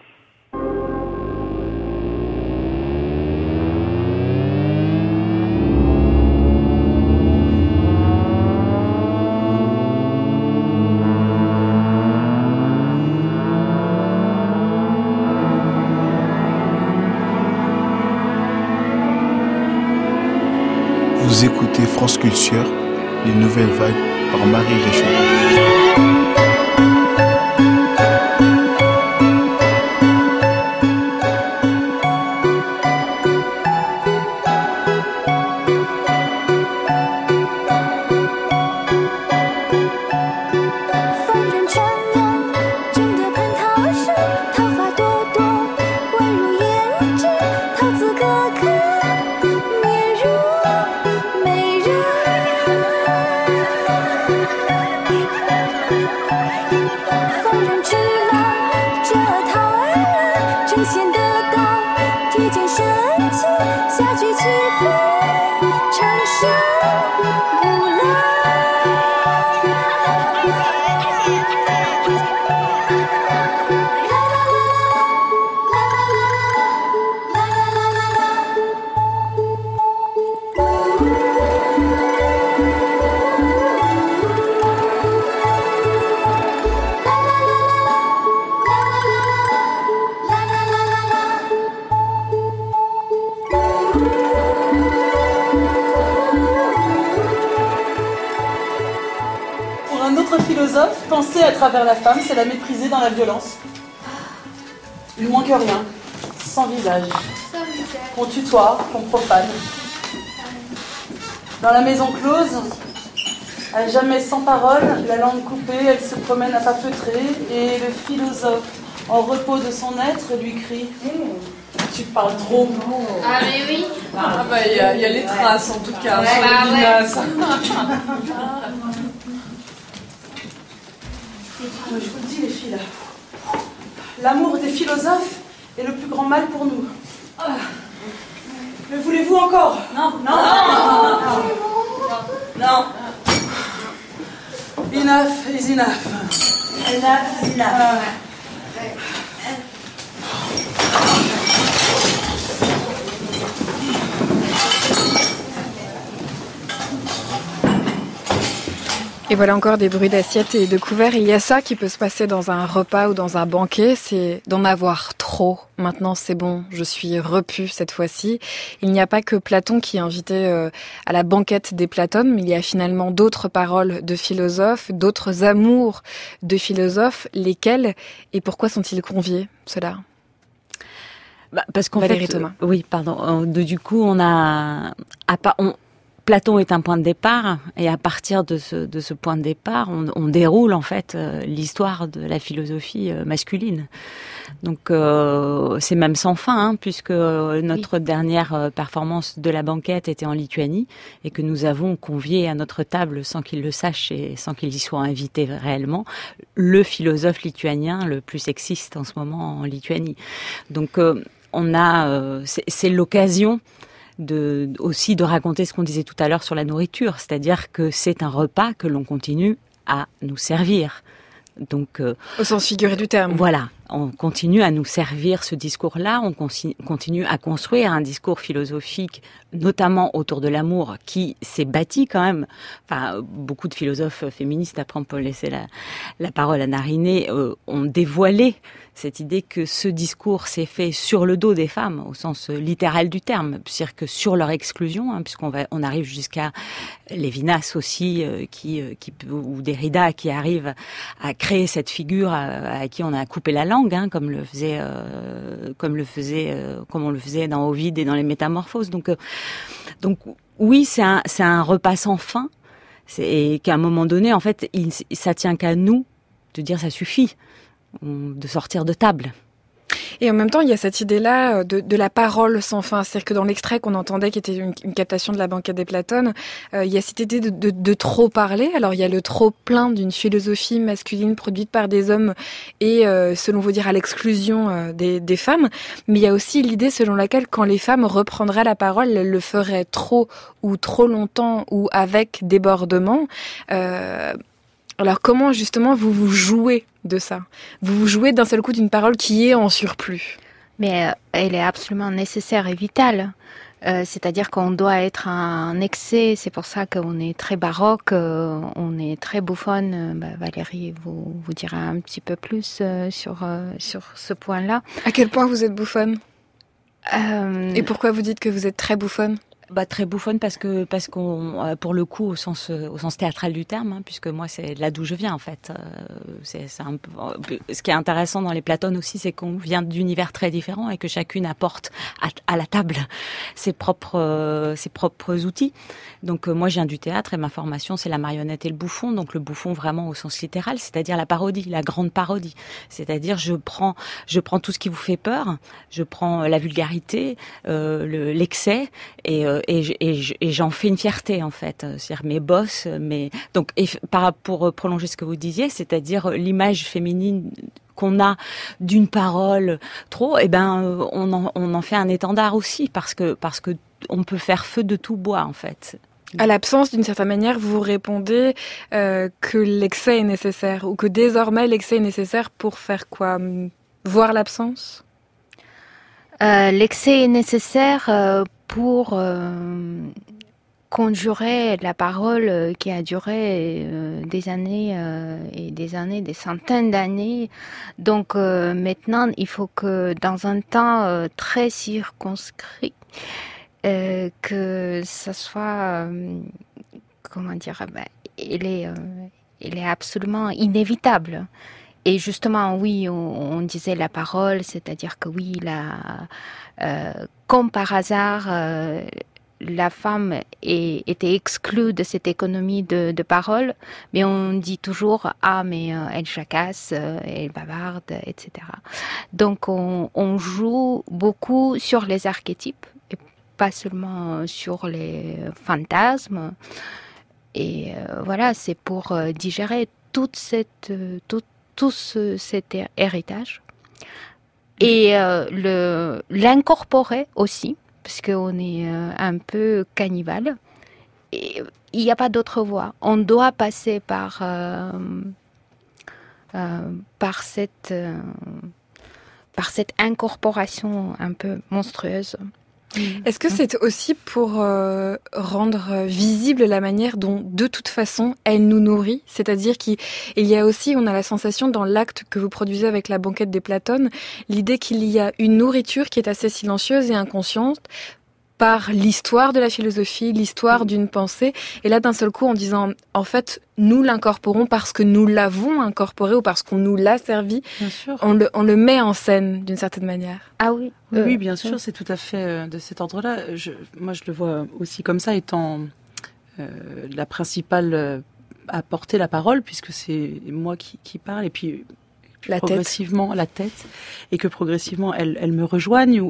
Vous écoutez France Culture, les nouvelles vagues par Marie Réchaud. Penser à travers la femme, c'est la mépriser dans la violence. Il moins que rien, sans visage, qu'on tutoie, qu'on profane. Dans la maison close, à jamais sans parole, la langue coupée, elle se promène à pas feutrer, et le philosophe, en repos de son être, lui crie Tu parles trop. Ah mais oui. Ah bah il y a les traces en tout cas, Ouais, sur bah le Minas. Je vous le dis les filles, l'amour des philosophes est le plus grand mal pour nous. Mais voulez-vous encore? Non. Enough is enough. Enough is enough. Et voilà encore des bruits d'assiettes et de couverts. Il y a ça qui peut se passer dans un repas ou dans un banquet, c'est d'en avoir trop. Maintenant, c'est bon, je suis repu cette fois-ci. Il n'y a pas que Platon qui est invité à la banquette des Platones, mais il y a finalement d'autres paroles de philosophes, d'autres amours de philosophes. Lesquels et pourquoi sont-ils conviés, ceux-là? Parce qu'en Valérie fait, Thomas. Oui, pardon. Du coup, Platon est un point de départ, et à partir de ce point de départ, on déroule en fait l'histoire de la philosophie masculine. Donc c'est même sans fin, puisque notre dernière performance de la banquette était en Lituanie, et que nous avons convié à notre table, sans qu'il le sache et sans qu'il y soit invité réellement, le philosophe lituanien le plus sexiste en ce moment en Lituanie. Donc c'est l'occasion aussi de raconter ce qu'on disait tout à l'heure sur la nourriture, c'est-à-dire que c'est un repas que l'on continue à nous servir. Donc, au sens figuré du terme. Voilà, on continue à nous servir ce discours-là, on continue à construire un discours philosophique, notamment autour de l'amour, qui s'est bâti quand même. Enfin, beaucoup de philosophes féministes, après on peut laisser la parole à Nariné, ont dévoilé cette idée que ce discours s'est fait sur le dos des femmes, au sens littéral du terme, c'est-à-dire que sur leur exclusion, puisqu'on arrive jusqu'à Lévinas aussi, ou Derrida, qui arrive à créer cette figure à qui on a coupé la langue, comme on le faisait dans Ovide et dans les Métamorphoses. Donc oui, c'est un repas sans fin, et qu'à un moment donné, en fait, ça tient qu'à nous de dire ça suffit, de sortir de table. Et en même temps, il y a cette idée-là de la parole sans fin. C'est-à-dire que dans l'extrait qu'on entendait, qui était une captation de la banquette des Platones, il y a cette idée de trop parler. Alors, il y a le trop plein d'une philosophie masculine produite par des hommes et, selon vous dire, à l'exclusion des femmes. Mais il y a aussi l'idée selon laquelle, quand les femmes reprendraient la parole, elles le feraient trop ou trop longtemps ou avec débordement. Alors comment justement vous jouez de ça? Vous jouez d'un seul coup d'une parole qui est en surplus? Mais elle est absolument nécessaire et vitale. C'est-à-dire qu'on doit être en excès. C'est pour ça qu'on est très baroque, on est très bouffonne. Valérie vous dira un petit peu plus sur ce point-là. À quel point vous êtes bouffonne? Et pourquoi vous dites que vous êtes très bouffonne? Très bouffonne parce qu'on pour le coup au sens théâtral du terme, puisque moi c'est là d'où je viens en fait. C'est un peu, ce qui est intéressant dans les Platones aussi, c'est qu'on vient d'univers très différents et que chacune apporte à la table ses propres outils. Donc moi je viens du théâtre et ma formation c'est la marionnette et le bouffon, donc le bouffon vraiment au sens littéral, c'est-à-dire la parodie, la grande parodie. C'est-à-dire je prends tout ce qui vous fait peur, je prends la vulgarité, l'excès et j'en fais une fierté en fait, c'est-à-dire mes bosses, pour prolonger ce que vous disiez, c'est-à-dire l'image féminine qu'on a d'une parole trop, on en fait un étendard aussi parce que on peut faire feu de tout bois en fait. À l'absence, d'une certaine manière, vous répondez que l'excès est nécessaire, ou que désormais l'excès est nécessaire pour faire quoi? Voir l'absence? L'excès est nécessaire pour conjurer la parole qui a duré des années et des années, des centaines d'années. Donc maintenant, il faut que dans un temps très circonscrit, que ça soit, il est absolument inévitable. Et justement, oui, on disait la parole, c'est-à-dire que oui, comme par hasard, la femme était exclue de cette économie de parole, mais on dit toujours mais elle jacasse, elle bavarde, etc. Donc on joue beaucoup sur les archétypes et pas seulement sur les fantasmes. Et voilà, c'est pour digérer tout cet héritage et l'incorporer aussi, parce qu'on est un peu cannibale. Et il n'y a pas d'autre voie. On doit passer par cette incorporation un peu monstrueuse. Est-ce que c'est aussi pour rendre visible la manière dont, de toute façon, elle nous nourrit ? C'est-à-dire qu'il y a aussi, on a la sensation dans l'acte que vous produisez avec la banquette des Platones, l'idée qu'il y a une nourriture qui est assez silencieuse et inconsciente par l'histoire de la philosophie, l'histoire d'une pensée. Et là, d'un seul coup, en disant, en fait, nous l'incorporons parce que nous l'avons incorporé ou parce qu'on nous l'a servi. Bien sûr. On le met en scène d'une certaine manière. Ah oui. Oui, bien sûr, c'est tout à fait de cet ordre-là. Moi, je le vois aussi comme ça, étant la principale à porter la parole, puisque c'est moi qui parle, et puis progressivement la tête, et que progressivement elle me rejoigne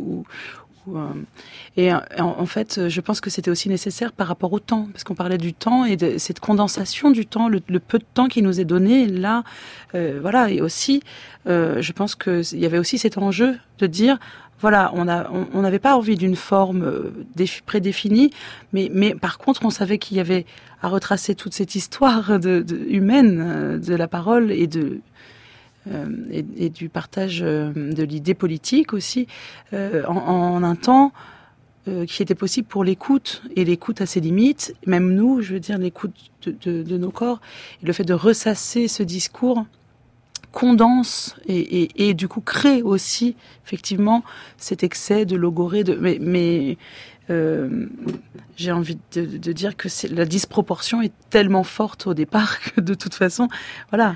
et en fait, je pense que c'était aussi nécessaire par rapport au temps, parce qu'on parlait du temps et de cette condensation du temps, le peu de temps qui nous est donné là, voilà. Et aussi, je pense que il y avait aussi cet enjeu de dire, voilà, on n'avait pas envie d'une forme prédéfinie, mais par contre, on savait qu'il y avait à retracer toute cette histoire humaine de la parole et du partage de l'idée politique aussi, en un temps qui était possible pour l'écoute, et l'écoute à ses limites, même nous, je veux dire, l'écoute de nos corps, et le fait de ressasser ce discours condense et du coup crée aussi effectivement cet excès de logorée, mais j'ai envie de dire que la disproportion est tellement forte au départ que de toute façon, voilà,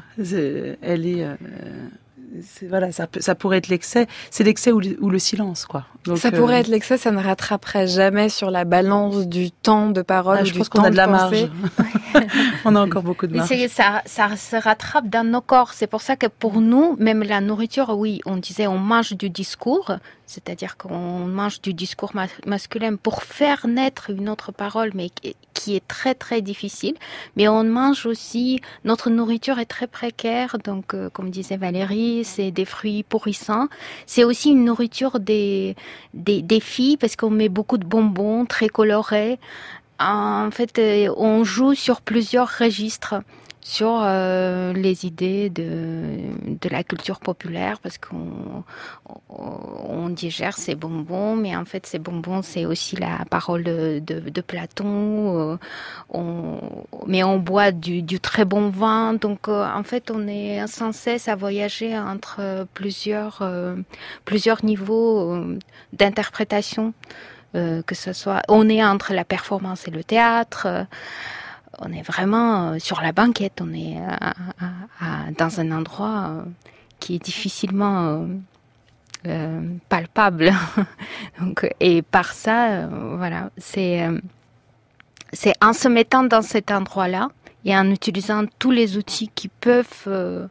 voilà, ça pourrait être l'excès. C'est l'excès ou le silence, quoi. Donc, ça pourrait être l'excès, ça ne rattraperait jamais sur la balance du temps de parole. Je pense qu'on a de la marge. On a encore beaucoup de marge. Ça se rattrape dans nos corps. C'est pour ça que pour nous, même la nourriture, oui, on disait on mange du discours, c'est-à-dire qu'on mange du discours masculin pour faire naître une autre parole, mais qui est très très difficile. Mais on mange aussi, notre nourriture est très précaire, donc comme disait Valérie, c'est des fruits pourrissants. C'est aussi une nourriture des filles, parce qu'on met beaucoup de bonbons très colorés. En fait, on joue sur plusieurs registres, sur les idées de la culture populaire, parce qu'on digère ces bonbons, mais en fait ces bonbons c'est aussi la parole de Platon, mais on boit du très bon vin, donc en fait on est sans cesse à voyager entre plusieurs niveaux d'interprétation, que ce soit, on est entre la performance et le théâtre. On est vraiment sur la banquette, on est dans un endroit qui est difficilement palpable. Donc, et par ça, voilà, c'est en se mettant dans cet endroit-là et en utilisant tous les outils qui peuvent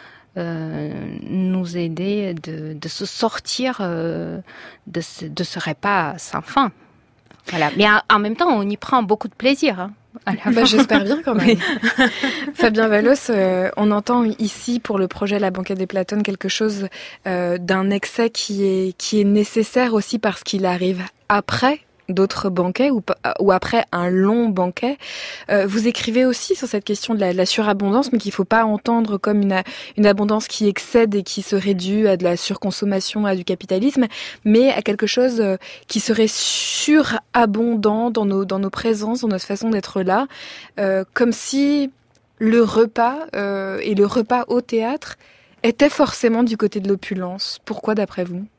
nous aider de se sortir de ce repas sans fin. Voilà. Mais en même temps, on y prend beaucoup de plaisir. Hein. J'espère bien quand même. Fabien Valos, on entend ici pour le projet La Banquette des Platones quelque chose d'un excès qui est nécessaire aussi parce qu'il arrive après d'autres banquets ou après un long banquet. Vous écrivez aussi sur cette question de la surabondance, mais qu'il ne faut pas entendre comme une abondance qui excède et qui serait due à de la surconsommation, à du capitalisme, mais à quelque chose qui serait surabondant dans nos présences, dans notre façon d'être là, comme si le repas et le repas au théâtre était forcément du côté de l'opulence. Pourquoi d'après vous ?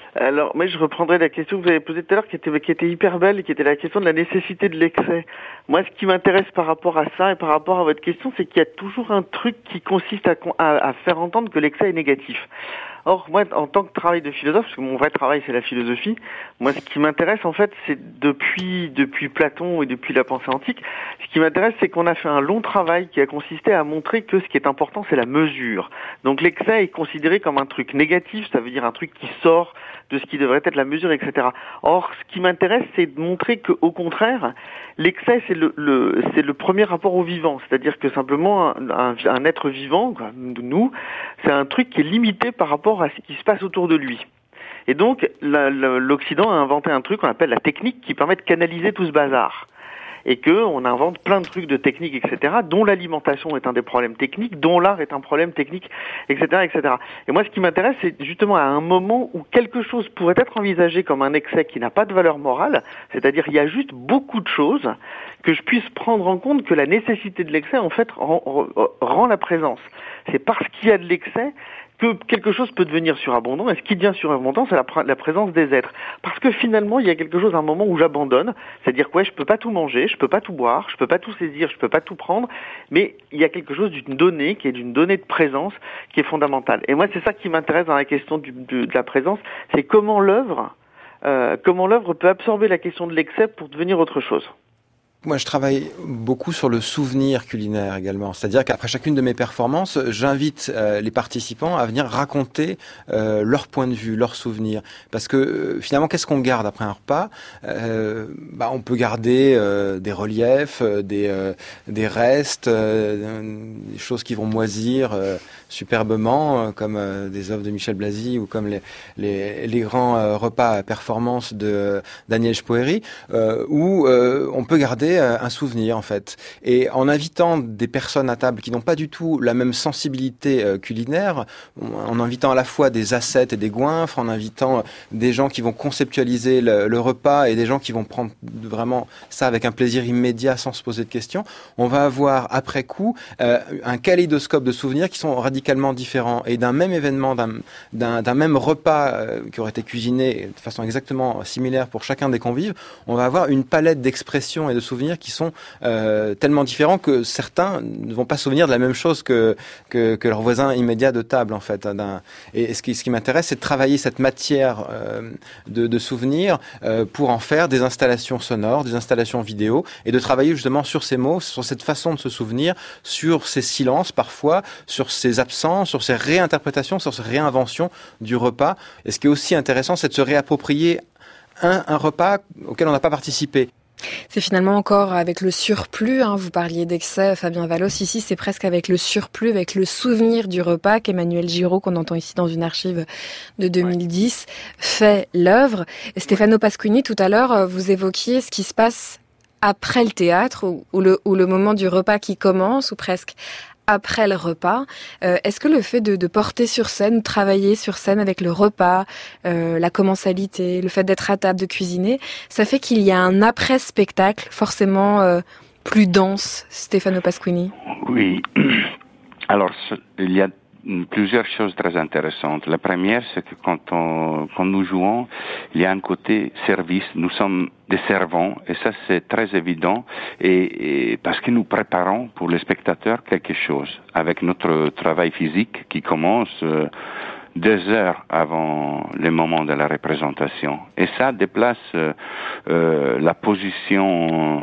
Alors, moi, je reprendrai la question que vous avez posée tout à l'heure, qui était hyper belle, et qui était la question de la nécessité de l'excès. Moi, ce qui m'intéresse par rapport à ça et par rapport à votre question, c'est qu'il y a toujours un truc qui consiste à faire entendre que l'excès est négatif. Or, moi, en tant que travail de philosophe, parce que mon vrai travail, c'est la philosophie, moi, ce qui m'intéresse, en fait, c'est depuis Platon et depuis la pensée antique, ce qui m'intéresse, c'est qu'on a fait un long travail qui a consisté à montrer que ce qui est important, c'est la mesure. Donc, l'excès est considéré comme un truc négatif, ça veut dire un truc qui sort de ce qui devrait être la mesure, etc. Or, ce qui m'intéresse, c'est de montrer qu'au contraire, l'excès, c'est le premier rapport au vivant. C'est-à-dire que simplement, un être vivant, quoi, nous, c'est un truc qui est limité par rapport à ce qui se passe autour de lui. Et donc, l'Occident a inventé un truc qu'on appelle la technique qui permet de canaliser tout ce bazar. Et qu'on invente plein de trucs de techniques, etc., dont l'alimentation est un des problèmes techniques, dont l'art est un problème technique, etc., etc. Et moi, ce qui m'intéresse, c'est justement à un moment où quelque chose pourrait être envisagé comme un excès qui n'a pas de valeur morale, c'est-à-dire il y a juste beaucoup de choses que je puisse prendre en compte que la nécessité de l'excès, en fait, rend la présence. C'est parce qu'il y a de l'excès que quelque chose peut devenir surabondant, et ce qui devient surabondant, c'est la présence des êtres. Parce que finalement, il y a quelque chose, un moment où j'abandonne, c'est-à-dire que ouais, je peux pas tout manger, je peux pas tout boire, je peux pas tout saisir, je peux pas tout prendre, mais il y a quelque chose d'une donnée, qui est d'une donnée de présence, qui est fondamentale. Et moi, c'est ça qui m'intéresse dans la question de la présence, c'est comment l'œuvre peut absorber la question de l'excès pour devenir autre chose. Moi, je travaille beaucoup sur le souvenir culinaire également. C'est-à-dire qu'après chacune de mes performances, j'invite les participants à venir raconter leur point de vue, leurs souvenirs. Parce que finalement, qu'est-ce qu'on garde après un repas ? On peut garder des reliefs, des restes, des choses qui vont moisir superbement, comme des œuvres de Michel Blasi ou comme les grands repas à performance de d'Agnès Poëri, où on peut garder un souvenir en fait. Et en invitant des personnes à table qui n'ont pas du tout la même sensibilité culinaire, en invitant à la fois des ascètes et des goinfres, en invitant des gens qui vont conceptualiser le repas et des gens qui vont prendre vraiment ça avec un plaisir immédiat sans se poser de questions, on va avoir après coup un kaléidoscope de souvenirs qui sont radicalement différents. Et d'un même événement, d'un même repas qui aurait été cuisiné de façon exactement similaire pour chacun des convives, on va avoir une palette d'expressions et de souvenirs qui sont tellement différents que certains ne vont pas se souvenir de la même chose que leur voisin immédiat de table en fait. Et ce qui m'intéresse, c'est de travailler cette matière de souvenirs pour en faire des installations sonores, des installations vidéo, et de travailler justement sur ces mots, sur cette façon de se souvenir, sur ces silences parfois, sur ces absences, sur ces réinterprétations, sur ces réinventions du repas. Et ce qui est aussi intéressant, c'est de se réapproprier un repas auquel on n'a pas participé. C'est finalement encore avec le surplus, vous parliez d'excès, Fabien Vallos, ici c'est presque avec le surplus, avec le souvenir du repas qu'Emmanuel Giraud, qu'on entend ici dans une archive de 2010, fait l'œuvre. Et Stefano Pasquini, tout à l'heure, vous évoquiez ce qui se passe après le théâtre, ou le moment du repas qui commence, ou presque après le repas. Est-ce que le fait de porter sur scène, travailler sur scène avec le repas, la commensalité, le fait d'être à table, de cuisiner, ça fait qu'il y a un après-spectacle forcément plus dense, Stefano Pasquini ? Oui. Alors, il y a plusieurs choses très intéressantes. La première, c'est que quand nous jouons, il y a un côté service. Nous sommes des servants, et ça c'est très évident, et parce que nous préparons pour les spectateurs quelque chose avec notre travail physique qui commence 2 heures avant le moment de la représentation. Et ça déplace la position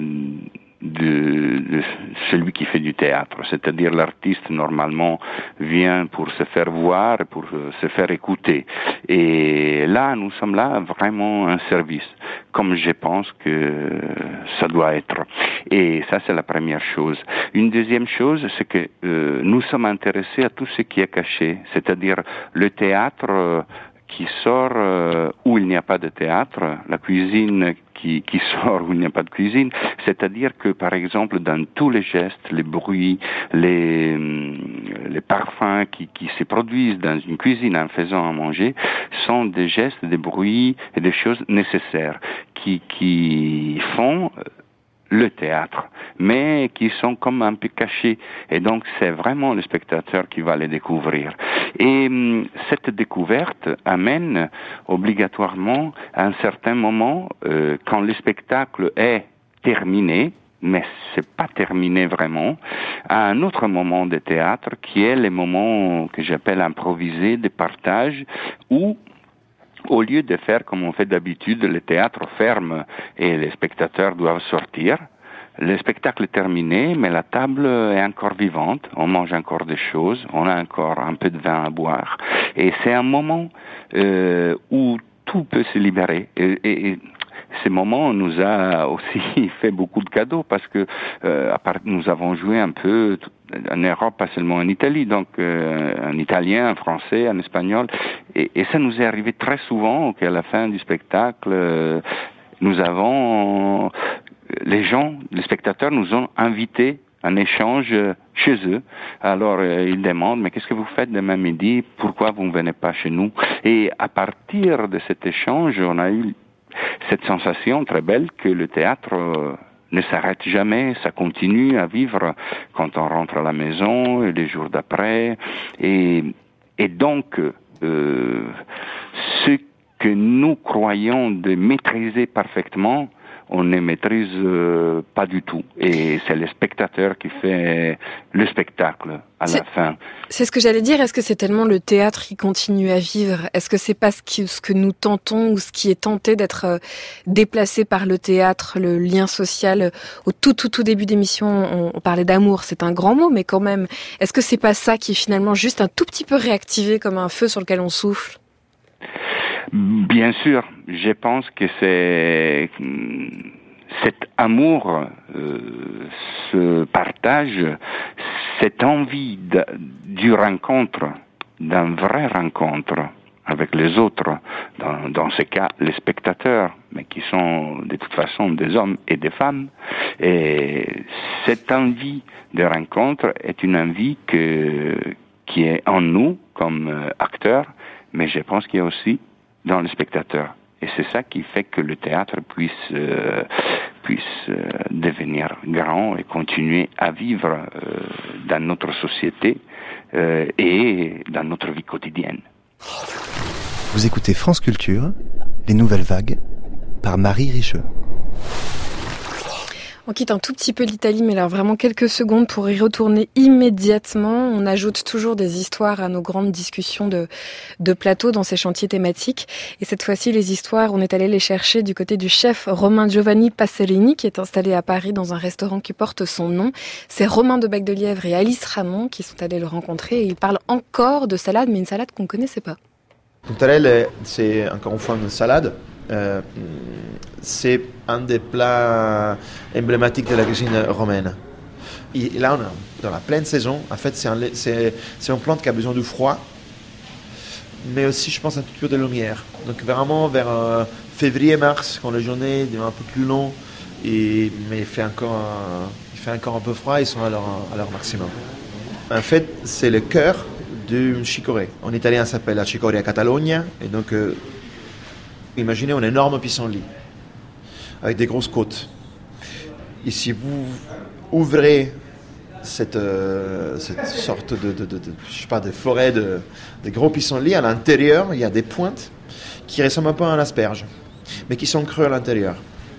de celui qui fait du théâtre, c'est-à-dire l'artiste normalement vient pour se faire voir, pour se faire écouter, et là nous sommes là vraiment un service, comme je pense que ça doit être. Et ça c'est la première chose. Une deuxième chose, c'est que nous sommes intéressés à tout ce qui est caché, c'est-à-dire le théâtre qui sort où il n'y a pas de théâtre, la cuisine qui sort où il n'y a pas de cuisine, c'est-à-dire que par exemple dans tous les gestes, les bruits, les parfums qui se produisent dans une cuisine en faisant à manger sont des gestes, des bruits et des choses nécessaires qui font le théâtre, mais qui sont comme un peu cachés. Et donc, c'est vraiment le spectateur qui va les découvrir. Et cette découverte amène obligatoirement à un certain moment, quand le spectacle est terminé, mais c'est pas terminé vraiment, à un autre moment de théâtre qui est le moment que j'appelle improvisé de partage, où au lieu de faire comme on fait d'habitude, le théâtre ferme et les spectateurs doivent sortir, le spectacle est terminé, mais la table est encore vivante, on mange encore des choses, on a encore un peu de vin à boire. Et c'est un moment où tout peut se libérer. Et ce moment nous a aussi fait beaucoup de cadeaux parce que nous avons joué un peu en Europe, pas seulement en Italie, donc en italien, en français, en espagnol, et ça nous est arrivé très souvent qu'à la fin du spectacle, nous avons les spectateurs nous ont invités en échange chez eux. Alors ils demandent, mais qu'est-ce que vous faites demain midi? Pourquoi vous ne venez pas chez nous? Et à partir de cet échange, on a eu cette sensation très belle que le théâtre ne s'arrête jamais, ça continue à vivre quand on rentre à la maison et les jours d'après. Et donc, ce que nous croyons de maîtriser parfaitement, on ne maîtrise pas du tout. Et c'est le spectateur qui fait le spectacle à la fin. C'est ce que j'allais dire. Est-ce que c'est tellement le théâtre qui continue à vivre? Est-ce que c'est pas ce que nous tentons ou ce qui est tenté d'être déplacé par le théâtre, le lien social? Au tout début d'émission, on parlait d'amour. C'est un grand mot, mais quand même, est-ce que c'est pas ça qui est finalement juste un tout petit peu réactivé comme un feu sur lequel on souffle? Bien sûr, je pense que cet amour, ce partage, cette envie du rencontre, d'une vraie rencontre avec les autres, dans ce cas les spectateurs, mais qui sont de toute façon des hommes et des femmes, et cette envie de rencontre est une envie qui est en nous comme acteurs, mais je pense qu'il y a aussi dans le spectateur. Et c'est ça qui fait que le théâtre puisse devenir grand et continuer à vivre dans notre société et dans notre vie quotidienne. Vous écoutez France Culture, les nouvelles vagues, par Marie Richeux. On quitte un tout petit peu l'Italie, mais alors vraiment quelques secondes pour y retourner immédiatement. On ajoute toujours des histoires à nos grandes discussions de plateau dans ces chantiers thématiques. Et cette fois-ci, les histoires, on est allé les chercher du côté du chef Romain Giovanni Passerini, qui est installé à Paris dans un restaurant qui porte son nom. C'est Romain de Bec de Lièvre et Alice Ramon qui sont allés le rencontrer et ils parlent encore de salade, mais une salade qu'on ne connaissait pas. Puntarelle, c'est encore une fois une salade. C'est un des plats emblématiques de la cuisine romaine. Et là, on est dans la pleine saison. En fait, c'est une plante qui a besoin de froid, mais aussi, je pense, un tout petit peu de lumière. Donc, vraiment vers février-mars, quand les journées deviennent un peu plus longues, mais il fait encore un peu froid, ils sont à leur maximum. En fait, c'est le cœur d'une chicorée. En italien, ça s'appelle la Cicoria Catalogna, et donc imaginez un énorme pissenlit avec des grosses côtes. Et si vous ouvrez cette sorte de forêt de gros pissenlits, à l'intérieur, il y a des pointes qui ressemblent un peu à un asperge, mais qui sont creux à l'intérieur.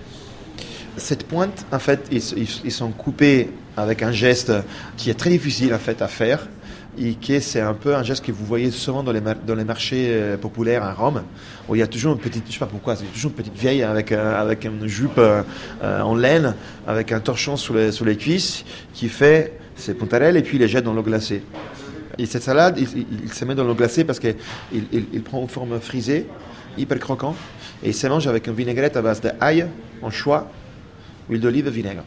Cette pointe, en fait, ils sont coupés avec un geste qui est très difficile en fait à faire. Et c'est un peu un geste que vous voyez souvent dans les marchés populaires à Rome, où il y a toujours une petite, je sais pas pourquoi, c'est toujours une petite vieille avec une jupe en laine, avec un torchon sous les cuisses, qui fait ses puntarelles et puis il les jette dans l'eau glacée. Et cette salade, il se met dans l'eau glacée parce qu'il prend une forme frisée, hyper croquant, et il se mange avec une vinaigrette à base d'ail, anchois, huile d'olive et vinaigre.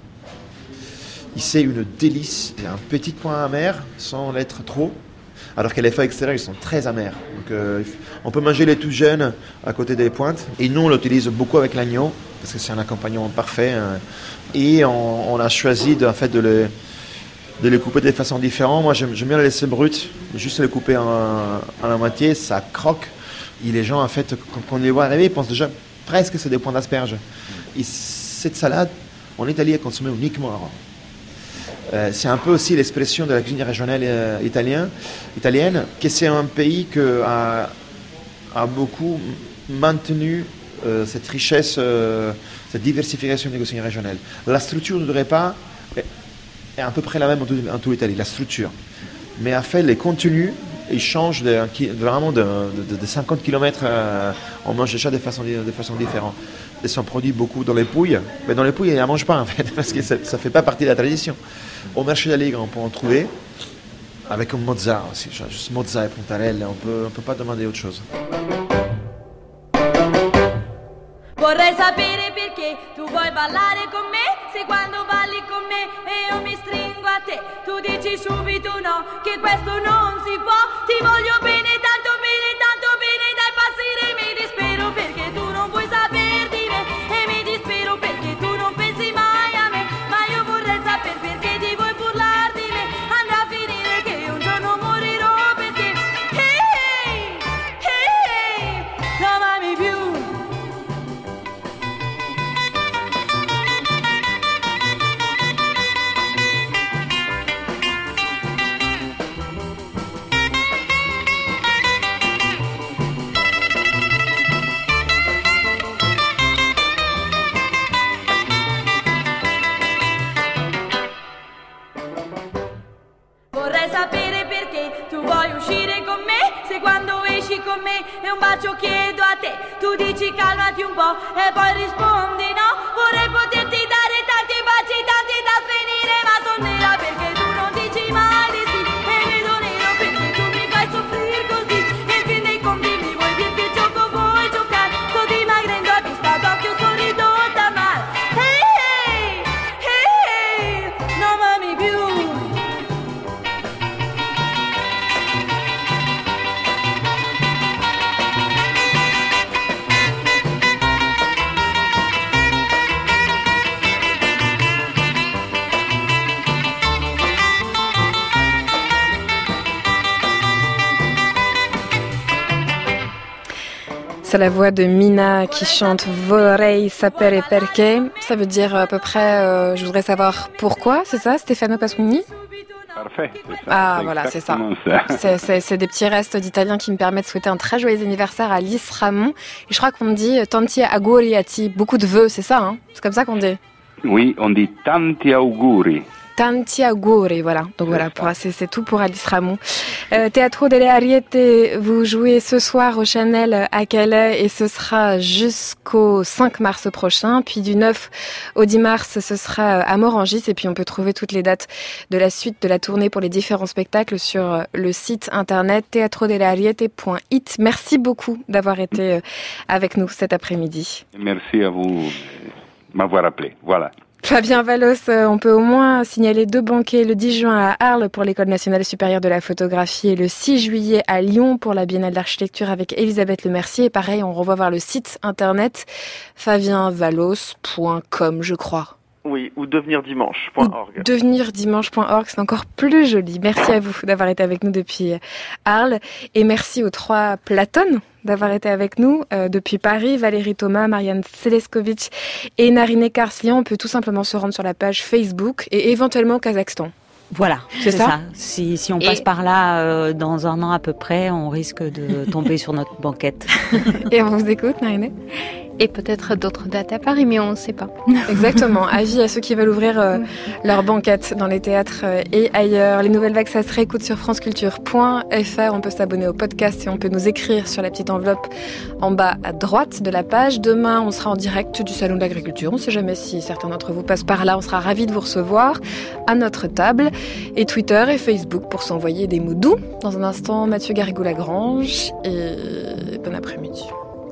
C'est une délice, il y a un petit point amer sans l'être trop, alors que les feuilles extérieures ils sont très amères. Donc on peut manger les tout jeunes à côté des pointes, et nous on l'utilise beaucoup avec l'agneau parce que c'est un accompagnement parfait. Et on a choisi de les couper de façon différente. Moi j'aime bien les laisser bruts, juste les couper à la moitié, ça croque. Et les gens en fait quand on les voit arriver, ils pensent déjà presque que c'est des points d'asperges. Et cette salade, En Italie, est consommé uniquement à Rome. C'est un peu aussi l'expression de la cuisine régionale italienne, que c'est un pays qui a beaucoup maintenu cette richesse, cette diversification de la cuisine régionale. La structure du repas est à peu près la même en toute l'Italie, la structure. Mais en fait, les contenus, ils changent vraiment de 50 km. On mange déjà de façon différente. Ils sont produits beaucoup dans les Pouilles, mais dans les Pouilles, ils ne mangent pas en fait, parce que ça ne fait pas partie de la tradition. Au marché d'Allegre, on peut en trouver, avec un mozza aussi, juste mozza et pontarelle, on ne peut pas demander autre chose. Vorrei sapere perché tu vuoi ballare con me, se quando balli con me e io mi stringo a te, tu dici subito no, che questo non si può, ti voglio bene, tanto bene, dai passare mi dispero perché tu non vuoi saper di me, e mi dispero perché tu non pensi mai a me, ma io vorrei sapere perché ti vuoi burlar di me, andrà a finire che un giorno morirò per te, hey, non ami più. Vorrei sapere perché tu vuoi uscire con me, se quando esci con me e un bacio chiedo a te, tu dici calmati un po' e poi rispondi no, vorrei poterti dare tanti baci, tanti da svenire, ma sono nera perché tu non dici mai di sì, e vedo nero perché tu mi fai soffrire così, e in fin dei conti mi vuoi dire che gioco vuoi giocare, sto dimagrendo a vista d'occhio, sono ridotta male, hey, non m'ami più. C'est la voix de Mina qui chante Vorrei sapere perché. Ça veut dire à peu près je voudrais savoir pourquoi, c'est ça, Stefano Pasquini? Parfait, c'est ça. Ah voilà, c'est ça. C'est des petits restes d'Italiens qui me permettent de souhaiter un très joyeux anniversaire à Lys Ramon. Et je crois qu'on dit tanti auguri a ti, beaucoup de vœux, c'est ça, hein? C'est comme ça qu'on dit? Oui, on dit tanti auguri. Tanti auguri, voilà. Donc voilà, c'est tout pour Lys Ramon. Teatro delle Ariete, vous jouez ce soir au Chanel à Calais et ce sera jusqu'au 5 mars prochain. Puis du 9 au 10 mars, ce sera à Morangis. Et puis on peut trouver toutes les dates de la suite de la tournée pour les différents spectacles sur le site internet teatrodelleariete.it. Merci beaucoup d'avoir été avec nous cet après-midi. Merci à vous de m'avoir appelé. Voilà. Fabien Vallos, on peut au moins signaler 2 banquets le 10 juin à Arles pour l'École nationale supérieure de la photographie et le 6 juillet à Lyon pour la Biennale d'architecture avec Elisabeth Lemercier. Et pareil, on revoit voir le site internet fabienvallos.com, je crois. Oui, ou devenirdimanche.org. Devenirdimanche.org, c'est encore plus joli. Merci à vous d'avoir été avec nous depuis Arles. Et merci aux 3 Platon d'avoir été avec nous depuis Paris. Valérie Thomas, Marianne Seleskovic et Narine Karslian. On peut tout simplement se rendre sur la page Facebook et éventuellement au Kazakhstan. Voilà, c'est ça. Si on passe par là dans un an à peu près, on risque de tomber sur notre banquette. Et on vous écoute, Narine? Et peut-être d'autres dates à Paris, mais on ne sait pas. Exactement. Avis à ceux qui veulent ouvrir leur banquette dans les théâtres et ailleurs. Les nouvelles vagues, ça se réécoute sur franceculture.fr. On peut s'abonner au podcast et on peut nous écrire sur la petite enveloppe en bas à droite de la page. Demain, on sera en direct du Salon de l'Agriculture. On ne sait jamais si certains d'entre vous passent par là. On sera ravis de vous recevoir à notre table. Et Twitter et Facebook pour s'envoyer des mots doux. Dans un instant, Mathieu Garrigou-Lagrange. Et bon après-midi.